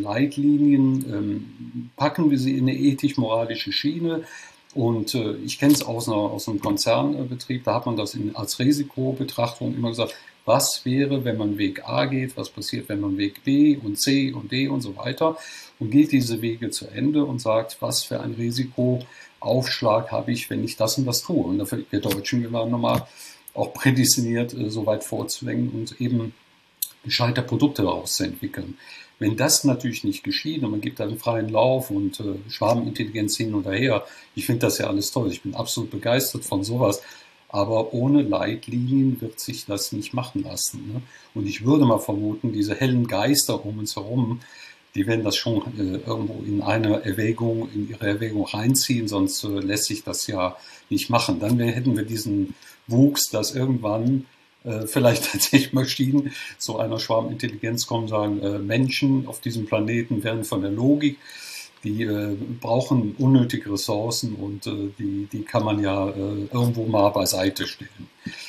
Leitlinien, packen wir sie in eine ethisch-moralische Schiene. Und ich kenne es aus einem Konzernbetrieb, da hat man das als Risikobetrachtung immer gesagt, was wäre, wenn man Weg A geht, was passiert, wenn man Weg B und C und D und so weiter und geht diese Wege zu Ende und sagt, was für ein Risikoaufschlag habe ich, wenn ich das und das tue. Und dafür, wir Deutschen, wir waren nochmal auch prädestiniert, so weit vorzudrängen und eben gescheite Produkte daraus zu entwickeln. Wenn das natürlich nicht geschieht und man gibt einen freien Lauf und Schwarmintelligenz hin und her, ich finde das ja alles toll, ich bin absolut begeistert von sowas, aber ohne Leitlinien wird sich das nicht machen lassen. Ne? Und ich würde mal vermuten, diese hellen Geister um uns herum, die werden das schon irgendwo in ihre Erwägung reinziehen, sonst lässt sich das ja nicht machen. Dann hätten wir diesen Wuchs, dass irgendwann vielleicht tatsächlich Maschinen zu einer Schwarmintelligenz kommen, sagen, Menschen auf diesem Planeten werden von der Logik, die brauchen unnötige Ressourcen und die kann man ja irgendwo mal beiseite stellen.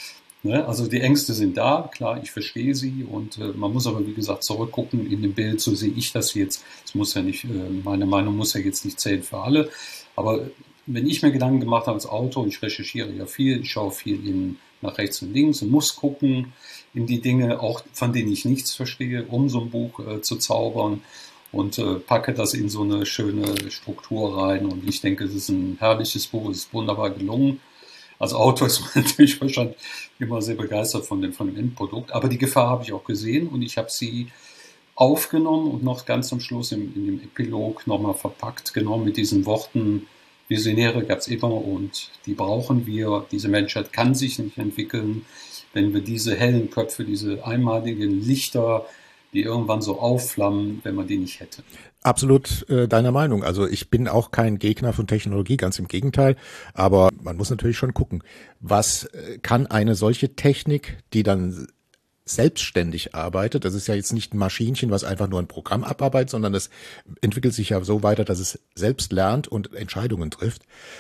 Ne? Also die Ängste sind da, klar, ich verstehe sie und man muss aber, wie gesagt, zurückgucken in dem Bild, so sehe ich das jetzt. Es muss ja nicht, meine Meinung muss ja jetzt nicht zählen für alle, aber wenn ich mir Gedanken gemacht habe als Autor, ich recherchiere ja viel, ich schaue viel nach rechts und links und muss gucken in die Dinge, auch von denen ich nichts verstehe, um so ein Buch zu zaubern und packe das in so eine schöne Struktur rein und ich denke, es ist ein herrliches Buch, es ist wunderbar gelungen. Als Autor ist man natürlich wahrscheinlich immer sehr begeistert von dem Endprodukt. Aber die Gefahr habe ich auch gesehen und ich habe sie aufgenommen und noch ganz am Schluss in dem Epilog nochmal verpackt, genommen mit diesen Worten, Visionäre gab es immer und die brauchen wir. Diese Menschheit kann sich nicht entwickeln, wenn wir diese hellen Köpfe, diese einmaligen Lichter, die irgendwann so aufflammen, wenn man die nicht hätte. Absolut deiner Meinung. Also ich bin auch kein Gegner von Technologie, ganz im Gegenteil. Aber man muss natürlich schon gucken, was kann eine solche Technik, die dann selbstständig arbeitet, das ist ja jetzt nicht ein Maschinchen, was einfach nur ein Programm abarbeitet, sondern das entwickelt sich ja so weiter, dass es selbst lernt und Entscheidungen trifft.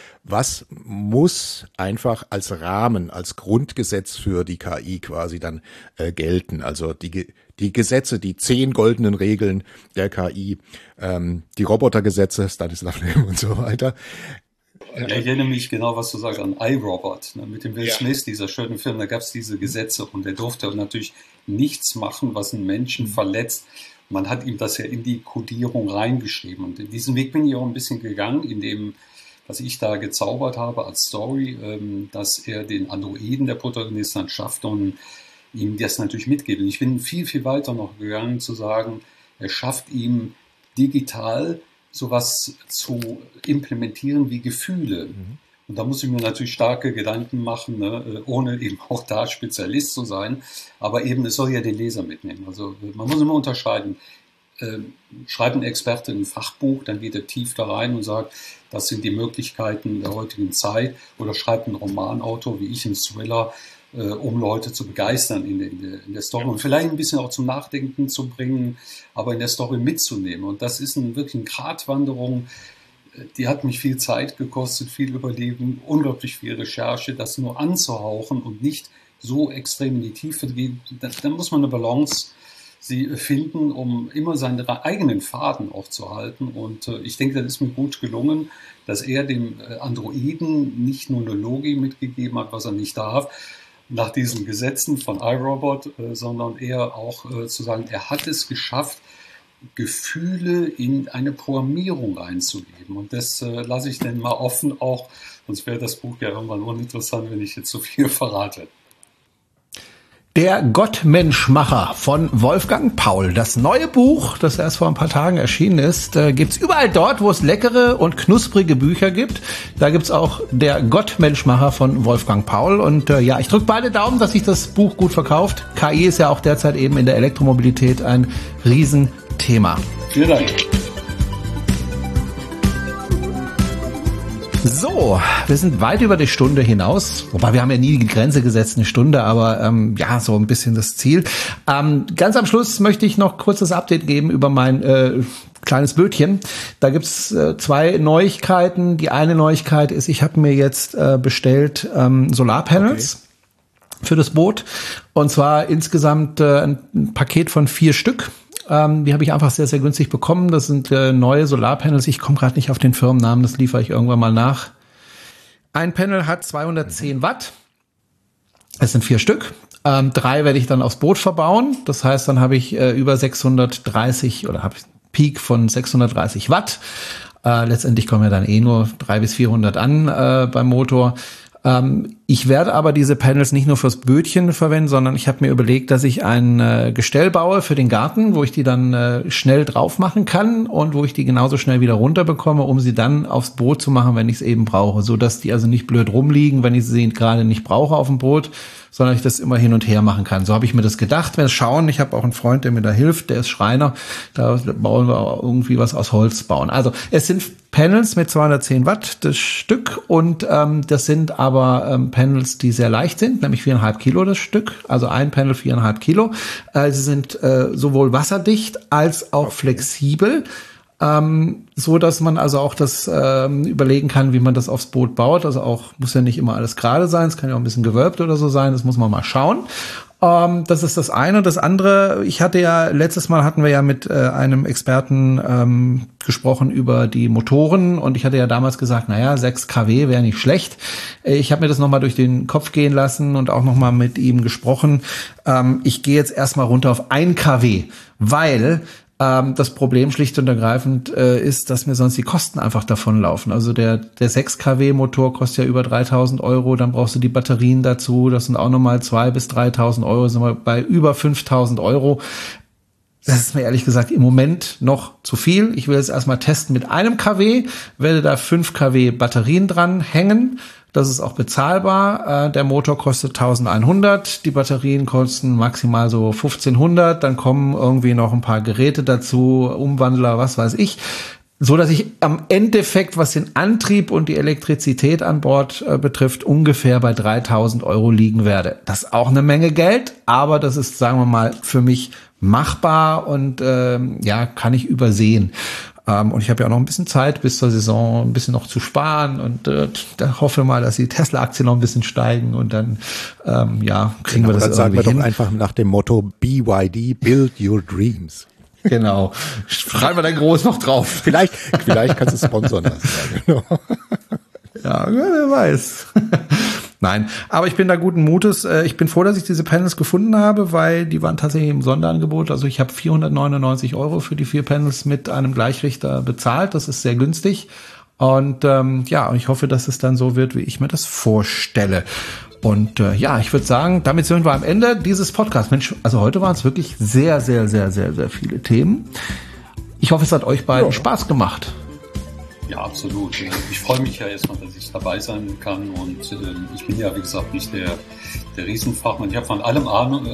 Was muss einfach als Rahmen, als Grundgesetz für die KI quasi dann gelten? Also die Gesetze, die 10 goldenen Regeln der KI, die Robotergesetze, Stanislav Lem und so weiter. Ich erinnere mich genau, was du sagst, an iRobot, ne, mit dem Will Smith, dieser schönen Film, da gab es diese Gesetze und er durfte natürlich nichts machen, was einen Menschen verletzt. Man hat ihm das ja in die Kodierung reingeschrieben und diesen Weg bin ich auch ein bisschen gegangen, in dem, was ich da gezaubert habe als Story, dass er den Androiden, der Protagonist, dann schafft und ihm das natürlich mitgibt. Und ich bin viel, viel weiter noch gegangen zu sagen, er schafft ihm digital sowas zu implementieren wie Gefühle. Und da muss ich mir natürlich starke Gedanken machen, ne, ohne eben auch da Spezialist zu sein. Aber eben, es soll ja den Leser mitnehmen. Also man muss immer unterscheiden. Schreibt ein Experte ein Fachbuch, dann geht er tief da rein und sagt, das sind die Möglichkeiten der heutigen Zeit. Oder schreibt ein Romanautor, wie ich, einen Thriller, um Leute zu begeistern in der Story und vielleicht ein bisschen auch zum Nachdenken zu bringen, aber in der Story mitzunehmen. Und das ist wirklich eine Gratwanderung, die hat mich viel Zeit gekostet, viel Überlegen, unglaublich viel Recherche, das nur anzuhauchen und nicht so extrem in die Tiefe zu gehen. Dann muss man eine Balance finden, um immer seinen eigenen Faden auch zu halten. Und ich denke, das ist mir gut gelungen, dass er dem Androiden nicht nur eine Logik mitgegeben hat, was er nicht darf, nach diesen Gesetzen von iRobot, sondern eher auch zu sagen, er hat es geschafft, Gefühle in eine Programmierung reinzugeben. Und das lasse ich dann mal offen auch, sonst wäre das Buch ja irgendwann uninteressant, wenn ich jetzt so viel verrate. Der Gottmenschmacher von Wolfgang Paul. Das neue Buch, das erst vor ein paar Tagen erschienen ist, gibt's überall dort, wo es leckere und knusprige Bücher gibt. Da gibt's auch der Gottmenschmacher von Wolfgang Paul. Und ja, ich drücke beide Daumen, dass sich das Buch gut verkauft. KI ist ja auch derzeit eben in der Elektromobilität ein Riesenthema. Vielen Dank. So, wir sind weit über die Stunde hinaus, wobei wir haben ja nie die Grenze gesetzt, eine Stunde, aber ja, so ein bisschen das Ziel. Ganz am Schluss möchte ich noch kurz das Update geben über mein kleines Bötchen. Da gibt's 2 Neuigkeiten. Die eine Neuigkeit ist, ich habe mir jetzt bestellt Solarpanels für das Boot und zwar insgesamt ein Paket von 4 Stück. Die habe ich einfach sehr, sehr günstig bekommen. Das sind neue Solarpanels. Ich komme gerade nicht auf den Firmennamen, das liefere ich irgendwann mal nach. Ein Panel hat 210 Watt. Es sind 4 Stück. 3 werde ich dann aufs Boot verbauen. Das heißt, dann habe ich über 630 oder habe ich einen Peak von 630 Watt. Letztendlich kommen ja dann nur 300 bis 400 an beim Motor. Ich werde aber diese Panels nicht nur fürs Bötchen verwenden, sondern ich habe mir überlegt, dass ich ein Gestell baue für den Garten, wo ich die dann schnell drauf machen kann und wo ich die genauso schnell wieder runter bekomme, um sie dann aufs Boot zu machen, wenn ich es eben brauche, so dass die also nicht blöd rumliegen, wenn ich sie gerade nicht brauche auf dem Boot, sondern ich das immer hin und her machen kann. So habe ich mir das gedacht. Wir schauen, ich habe auch einen Freund, der mir da hilft, der ist Schreiner, da bauen wir auch irgendwie was aus Holz bauen. Also es sind Panels mit 210 Watt das Stück und das sind aber Panels, die sehr leicht sind, nämlich 4,5 Kilo das Stück, also ein Panel 4,5 Kilo. Sie sind sowohl wasserdicht als auch flexibel. so dass man also auch das überlegen kann, wie man das aufs Boot baut. Also auch muss ja nicht immer alles gerade sein, es kann ja auch ein bisschen gewölbt oder so sein, das muss man mal schauen. Das ist das eine. Das andere, letztes Mal hatten wir ja mit einem Experten gesprochen über die Motoren und ich hatte ja damals gesagt, 6 kW wäre nicht schlecht. Ich habe mir das nochmal durch den Kopf gehen lassen und auch nochmal mit ihm gesprochen. Ich gehe jetzt erstmal runter auf 1 kW, weil das Problem schlicht und ergreifend ist, dass mir sonst die Kosten einfach davonlaufen. Also der 6 kW Motor kostet ja über 3.000 €, dann brauchst du die Batterien dazu, das sind auch nochmal 2.000 bis 3.000 €, sind wir bei über 5.000 €. Das ist mir ehrlich gesagt im Moment noch zu viel. Ich will jetzt erstmal testen mit 1 kW, werde da 5 kW Batterien dran hängen. Das ist auch bezahlbar. Der Motor kostet 1.100, die Batterien kosten maximal so 1.500, dann kommen irgendwie noch ein paar Geräte dazu, Umwandler, was weiß ich, so dass ich am Endeffekt, was den Antrieb und die Elektrizität an Bord betrifft, ungefähr bei 3.000 € liegen werde. Das ist auch eine Menge Geld, aber das ist, sagen wir mal, für mich machbar und kann ich übersehen. Und ich habe ja auch noch ein bisschen Zeit bis zur Saison, ein bisschen noch zu sparen und da hoffe mal, dass die Tesla-Aktien noch ein bisschen steigen und dann kriegen wir das irgendwie hin. Dann sagen wir doch einfach nach dem Motto BYD, Build Your Dreams. Genau. Schreiben wir da groß noch drauf. Vielleicht kannst du sponsern lassen. Ja, genau. Ja, wer weiß. Nein, aber ich bin da guten Mutes. Ich bin froh, dass ich diese Panels gefunden habe, weil die waren tatsächlich im Sonderangebot. Also ich habe 499 € für die 4 Panels mit einem Gleichrichter bezahlt. Das ist sehr günstig. Und ich hoffe, dass es dann so wird, wie ich mir das vorstelle. Und ich würde sagen, damit sind wir am Ende dieses Podcasts. Mensch, also heute waren es wirklich sehr, sehr, sehr, sehr, sehr viele Themen. Ich hoffe, es hat euch beiden Spaß gemacht. Ja, absolut. Ich freue mich ja erstmal, dass ich dabei sein kann und ich bin ja, wie gesagt, nicht der Riesenfachmann. Ich habe von allem Ahnung,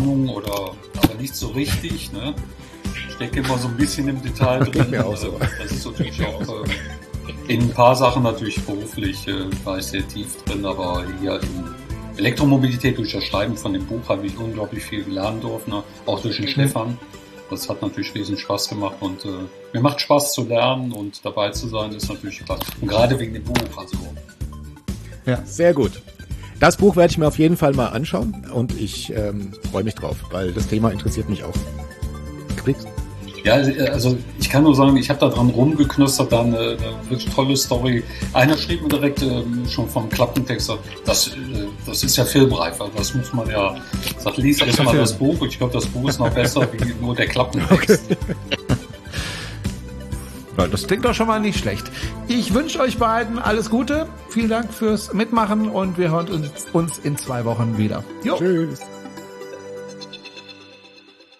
aber nicht so richtig. Ne? Ich stecke immer so ein bisschen im Detail drin. Auch so. Das ist natürlich auch in ein paar Sachen natürlich beruflich war ich sehr tief drin, aber hier in Elektromobilität durch das Schreiben von dem Buch habe ich unglaublich viel lernen dürfen, ne? Auch durch den Stefan. Das hat natürlich riesen Spaß gemacht und mir macht Spaß zu lernen und dabei zu sein, ist natürlich Spaß. Und gerade wegen dem Buch. Also. Ja, sehr gut. Das Buch werde ich mir auf jeden Fall mal anschauen und ich freue mich drauf, weil das Thema interessiert mich auch. Kriegst? Ja, also ich kann nur sagen, ich habe da dran rumgeknustert, da eine wirklich tolle Story. Einer schrieb mir direkt schon vom Klappentext, das ist ja filmreif, also das muss man ja, sagt, lies erst mal das Buch und ich glaube, das Buch ist noch besser wie nur der Klappentext. Okay. Ja, das klingt doch schon mal nicht schlecht. Ich wünsche euch beiden alles Gute, vielen Dank fürs Mitmachen und wir hören uns in 2 Wochen wieder. Jo. Tschüss.